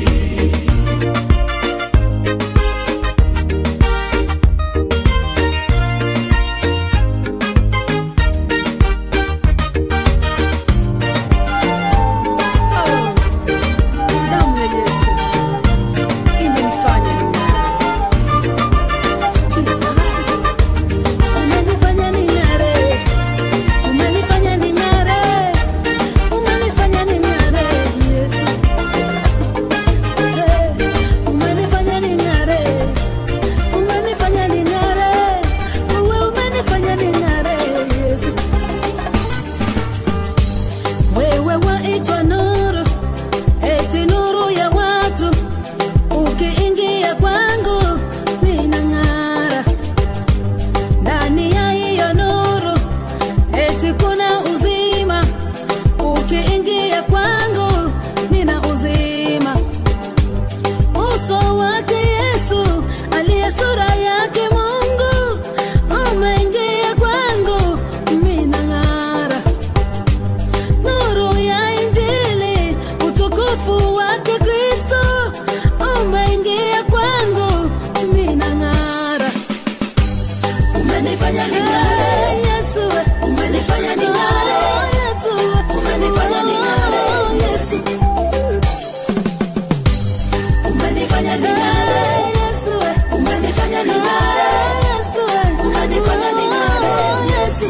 Damu ya Yesu imenifanya Umenifanya ning'are, umenifanya ning'are, umenifanya ning'are, Yesu. Umenifanya ning'are, umenifanya ning'are, wewe umenifanya ning'are, Yesu. Wewe waitwa nuru, eti nuru ya watu, ukiingia kwangu ninang'ara. Ndani ya hiyo nuru eti kuna uzima, ukiingia kwangu nina uzima. Uso wake Yesu aliye sura yake Mungu, umeingia kwangu ninang'ara. Nuru ya Injili, utukufu wake Kristo, umeingia kwangu ninang'ara. Umenifanya ning'are, Yesu. Umenifanya ning'are, Yesu. Umenifanya ning'are, Yesu. Umenifanya ning'are, Yesu. Umenifanya ning'are, Yesu. Umenifanya ning'are, Yesu.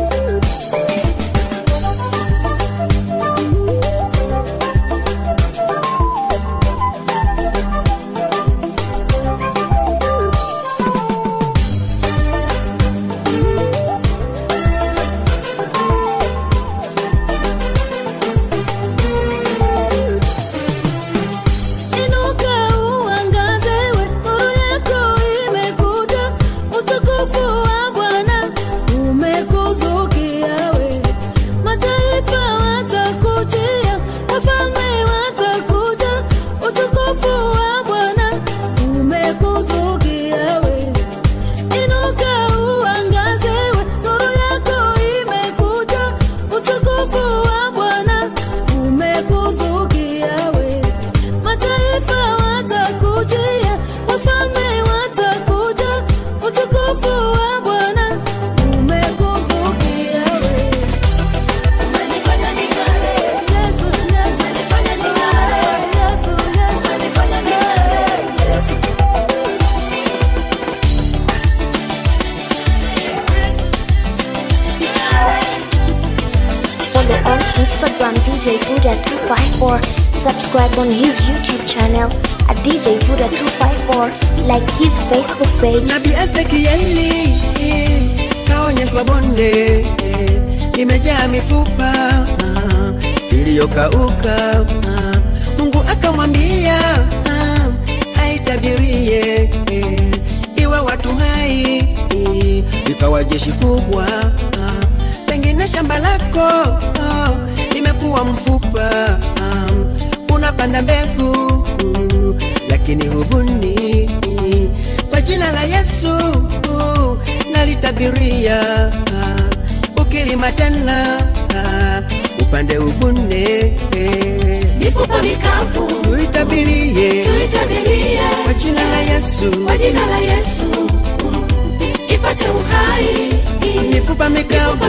Inuka uangaze, we nuru yako imekuja, utukufu wa Bwana umekuzukia we. Mataifa watakujia, wafalme watakuja, utukufu wa Bwana umekuzukia we. Inuka uangaze, we nuru yako imekuja, utukufu wa Bwana umekuzukia we. Mataifa watakujia, wafalme watakuja, utukufu wa Bwana umekuzukia we. Umenifanya ning'are, Yesu, Yesu. Umenifanya ning'are, Yesu, Yesu. Umenifanya ning'are, Yesu. Follow on Instagram DJ Buddha254. Subscribe on his YouTube channel at DJ Buddha254. Like his Facebook page. Nabii Ezekieli kaonyeshwa bonde limejaa mifupa, iliyokauka. Mungu akamwambia aitabirie iwe watu hai, ikawa jeshi kubwa. Pengine shamba lako limekuwa mfupa, unapanda mbegu lakini huvuni. Kwa jina la Yesu nalitabiria, ukilima tena upande uvune. Mifupa mikavu tuitabirie, kwa jina la Yesu, kwa jina la Yesu ipate uhai. Mifupa mikavu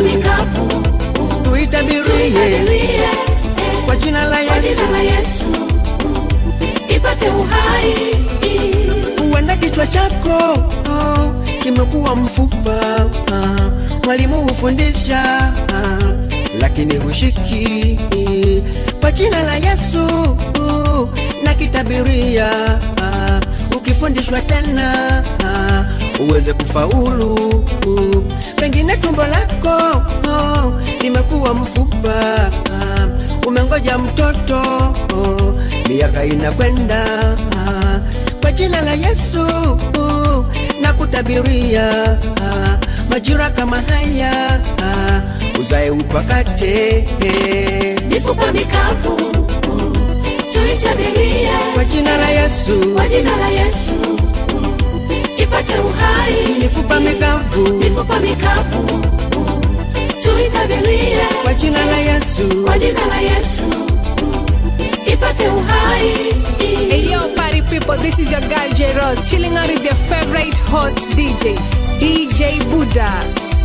tuitabirie, kwa jina la Yesu ipate uhai. Uenda kichwa chako kimekuwa mfupa, mwalimu hufundisha lakini hushiki. Kwa jina la Yesu nakitabiria, ukifundishwa tena uweze kufaulu. Pengine tumbo lako limekuwa mfupa, umengoja mtoto miaka inakwenda. Kwa jina la Yesu nakutabiria, majira kama haya uzae upakate. Mifupa mikavu tuitabirie, kwa jina la Yesu, kwa jina la Yesu ipate uhai. Mifupa mikavu tuitabirie, kwa jina la Yesu, kwa jina la Yesu ipate uhai. Hey yo party people, this is your girl J Rose chilling out with your favorite host DJ Buddha.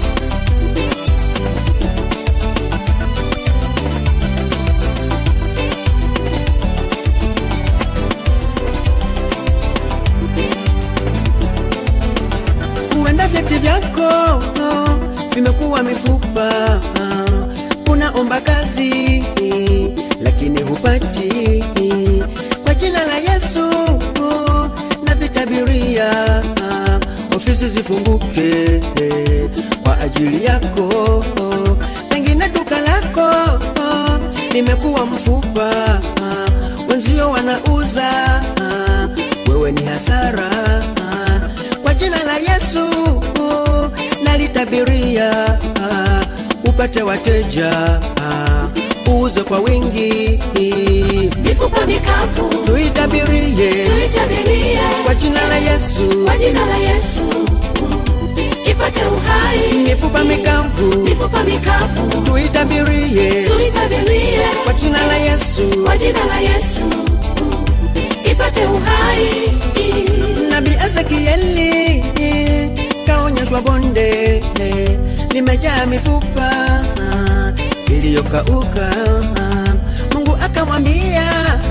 Huenda vyeti vyako vimekuwa mifupa, unaomba kazi lakini hupati. Kwa jina la Yesu na vitabiria, ofisi zifunguke kwa ajili yako. Pengine duka lako limekuwa mfupa, wenzio wanauza, wewe ni hasara. Kwa jina la Yesu nalitabiria, upate wateja, uuze kwa wingi. Mifupa mikavu tuitabirie, kwa jina la Yesu, kwa jina la Yesu ipate uhai. Mifupa mikavu tuitabirie, kwa jina la Yesu, kwa jina la Yesu ipate uhai. Nabii Ezekieli kaonyeshwa bonde limejaa mifupa iliyokauka. Mungu akamwambia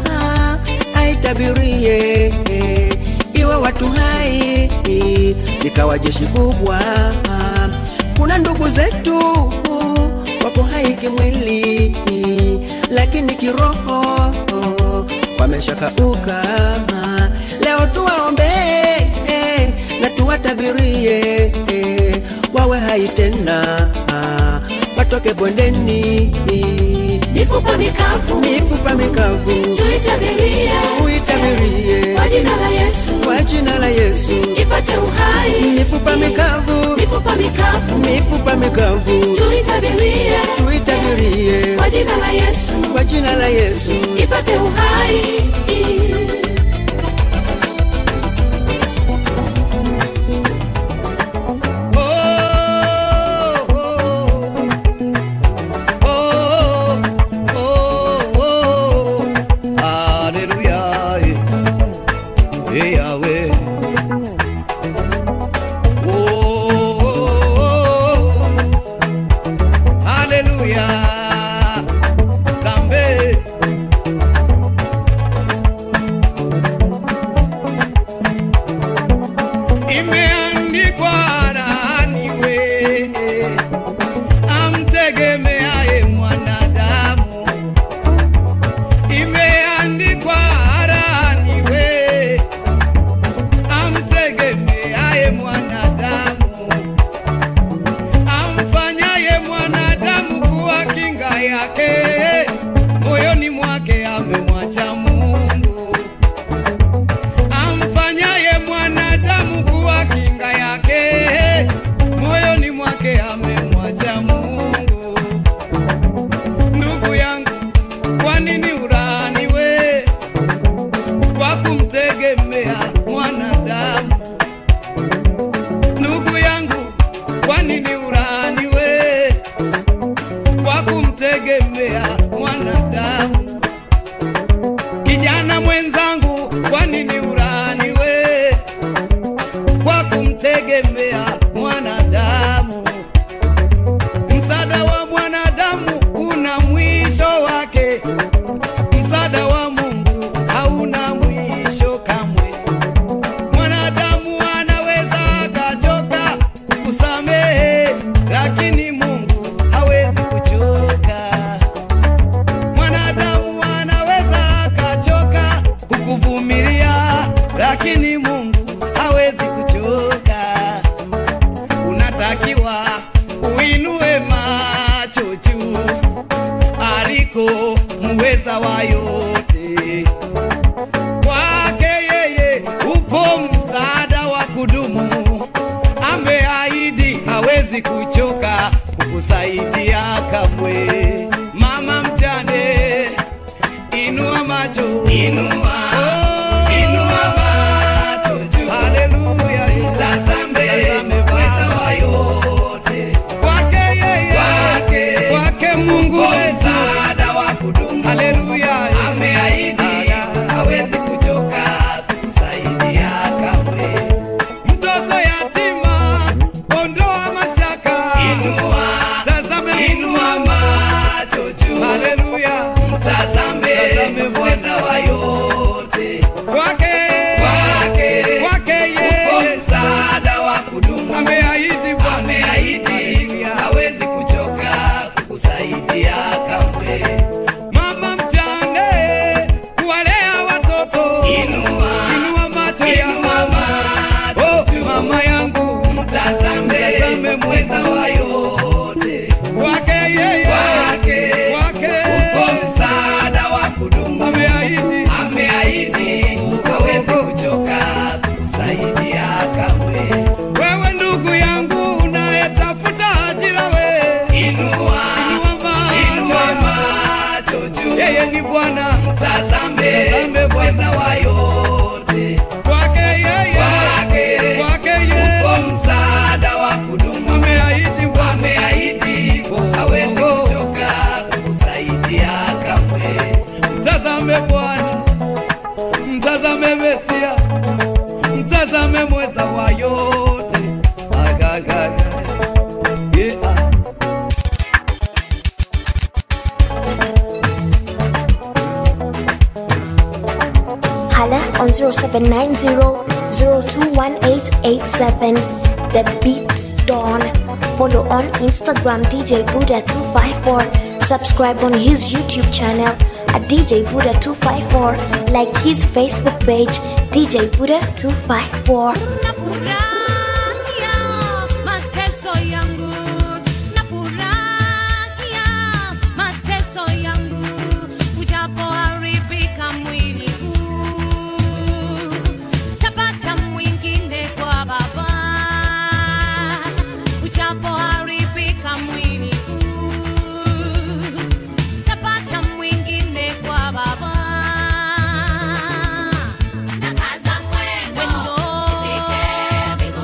aitabirie iwe watu hai, ikawa jeshi kubwa. Kuna ndugu zetu wako hai kimwili, lakini kiroho wameshakauka. Leo tuwaombe na tuwatabirie wawe hai tena, watoke bondeni. Mifupa mikavu tuitabirie, kwa jina la Yesu, kwa jina la Yesu ipate uhai. Mifupa mikavu tuitabirie, kwa jina la Yesu, kwa jina la Yesu ipate uhai. kumtegemea mwanadamu. Msaada wa mwanadamu una mwisho wake, msaada wa Mungu hauna mwisho kamwe. Mwanadamu anaweza akachoka kukusamehe, lakini Mungu hawezi kuchoka. Mwanadamu anaweza akachoka kukuvumilia, lakini Mungu hawezi kuchoka. Unatakiwa uinue macho juu aliko muweza wa yote. Kwake yeye upo msaada wa kudumu. Ameahidi hawezi kuchoka kukusaidia kamwe. Mama mjane, inua macho, inua macho juu. Haleluya, tazame uweza wa yote. Kwake yeye, kwake Mungu msaada wa kudumu. Haleluya, ameahidi hawezi kuchoka kukusaidia kamwe. Mtoto yatima, ondoa mashaka, inua macho juu. Haleluya, tazame uweza wa yote. Kwake yeye msaada wa kudumu. Ameahidi hawezi kuchoka kukusaidia kamwe. Mama mjane, kuwalea watoto, inua macho juu. Mama yangu, mtazame mweza wa yote. Kwake yeye, upo msaada wa kudumu. Ameahidi hawezi kuchoka kukusaidia kamwe. Wewe ndugu yangu unayetafuta ajira, inua macho juu. Yeye ni Bwana, mtazame mweza wa yote. Kwake yeye, upo msaada wa kudumu. Ameahidi hawezi kuchoka kukusaidia kamwe. Mtazame Bwana, mtazame Mesia, mtazame mweza wa yote. Yeah. Hala on 0790-021887. The Beats Dawn. Follow on Instagram DJ Buddha 254. Subscribe on his YouTube channel at DJ Buddha 254. Like his Facebook page DJ Buddha 254. Mateso yangu, nafurahia mateso yangu, ujapoharibika mwili huu, tapata mwingine kwa Baba. Ujapoharibika mwili huu, tapata mwingine kwa Baba. Nakaza mwendo, nifike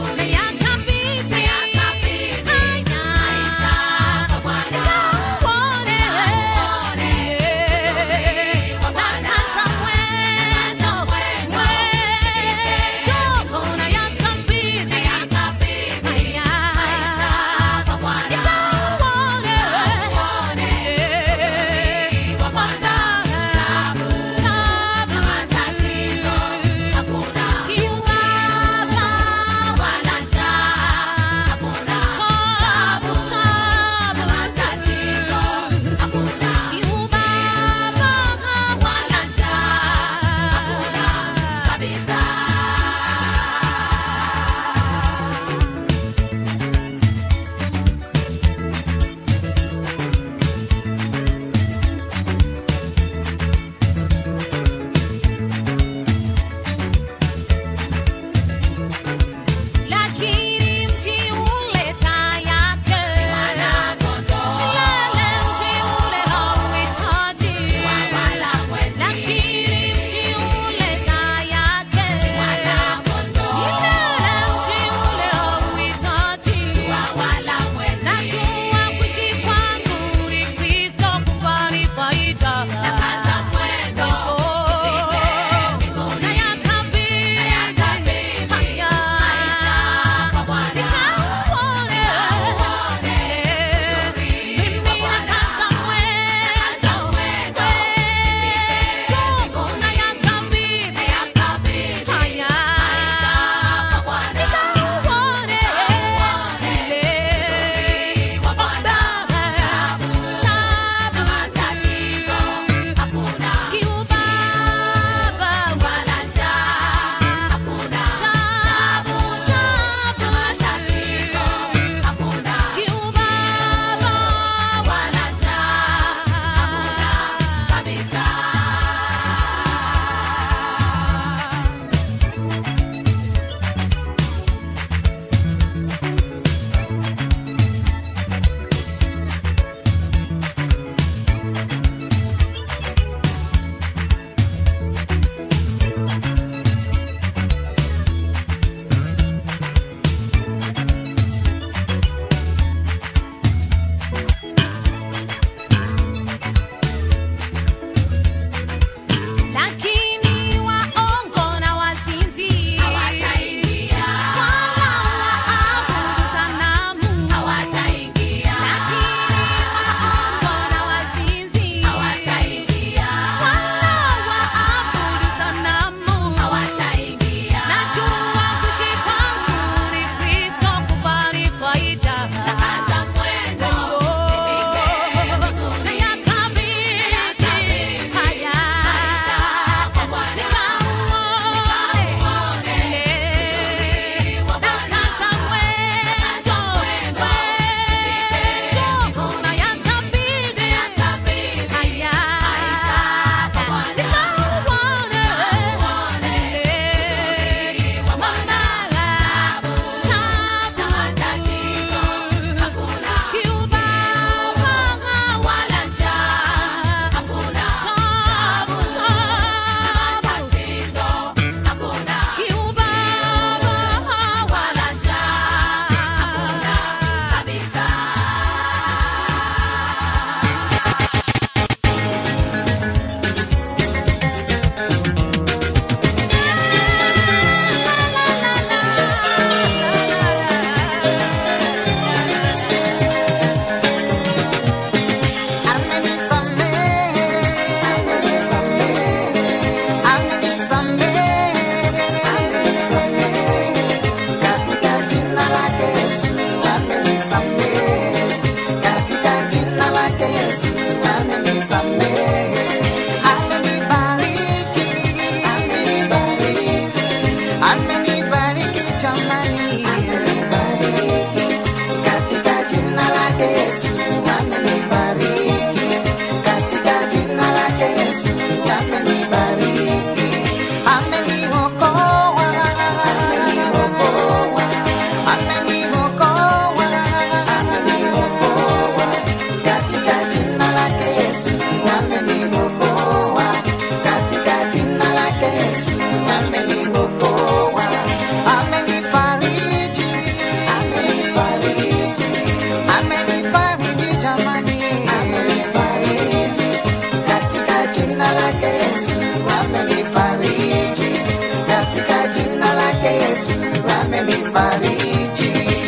jina lake Yesu amenisamehe, katika jina lake Yesu amenisamehe. Amenibariki, amenibariki, amenibariki jamani, amenibariki, katika jina lake Yesu amenibariki, katika jina lake Yesu amenibariki. Ameniokoa, ameniokoa, ameniokoa, ameniokoa, katika jina lake Yesu ameniokoa, katika jina lake Yesu ameniokoa. Amenifariji, amenifariji, amenifariji jamani, amenifariji, katika jina lake Yesu amenifariji, katika jina lake Yesu amenifariji.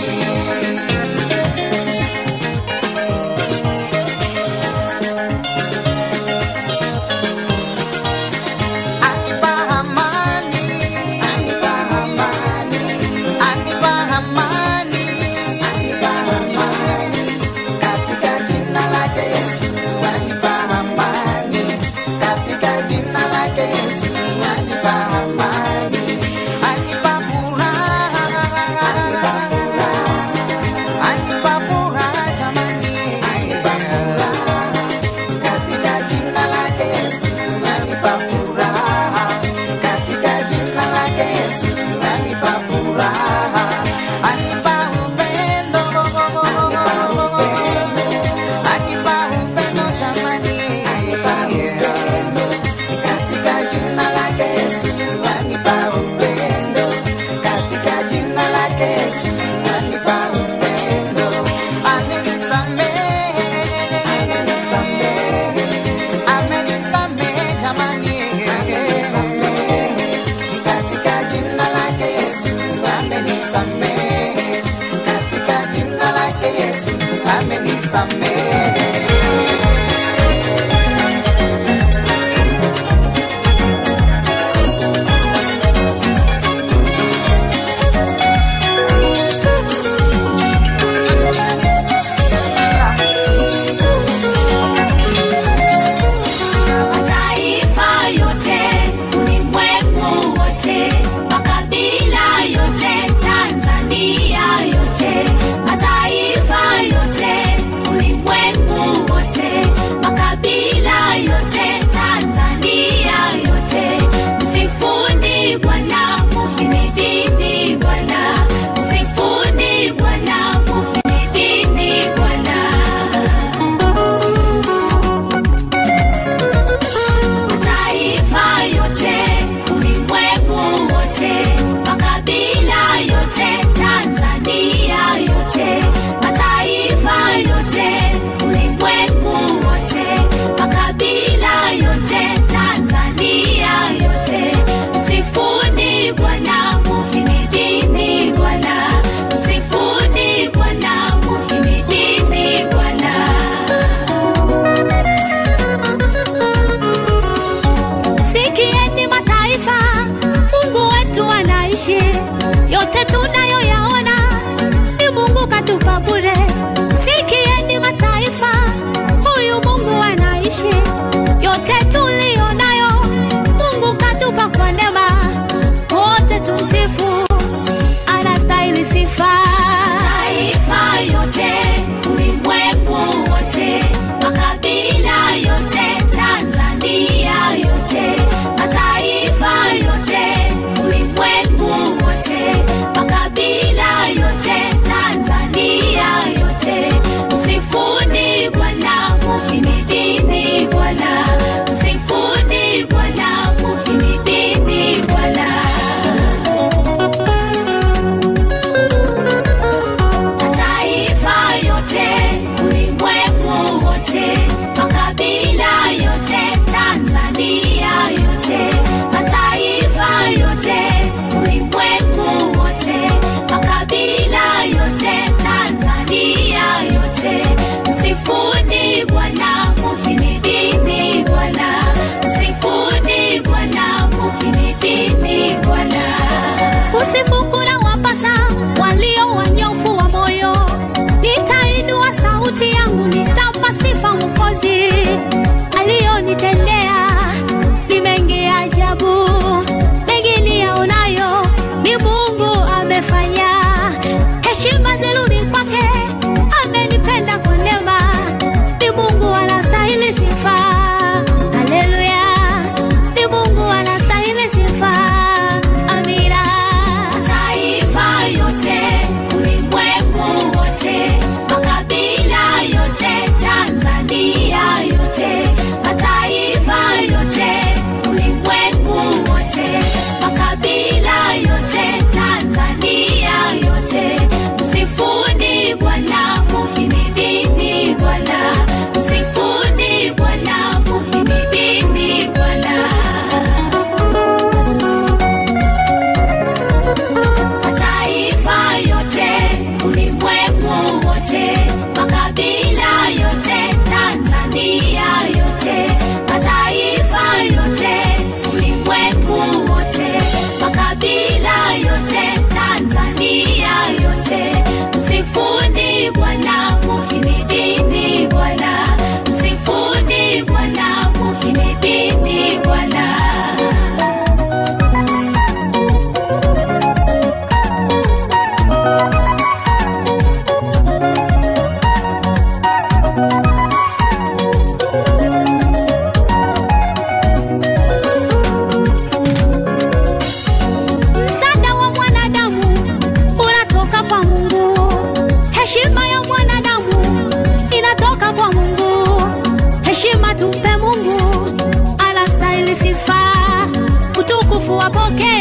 Anipa amani, anipa amani, anipa amani, anipa amani, katika jina lake Yesu anipa amani, katika jina lake Yesu anipa amani. Anipa furaha, anipa furaha jamani, anipa furaha, katika jina lake Yesu anipa furaha, katika jina lake Yesu anipa furaha. Anipa upendo, anipa upendo jamani, anipa upendo, katika jina lake Yesu anipa upendo, katika jina lake Yesu anipa upendo. Amenisamehe, amenisamehe, amenisamehe jamani, amenisamehe, katika jina lake Yesu amenisamehe, katika jina lake Yesu amenisamehe. Mataifa yote, ulimwengu wote, makabila yote, Tanzania yote, mataifa yote, ulimwengu wapokee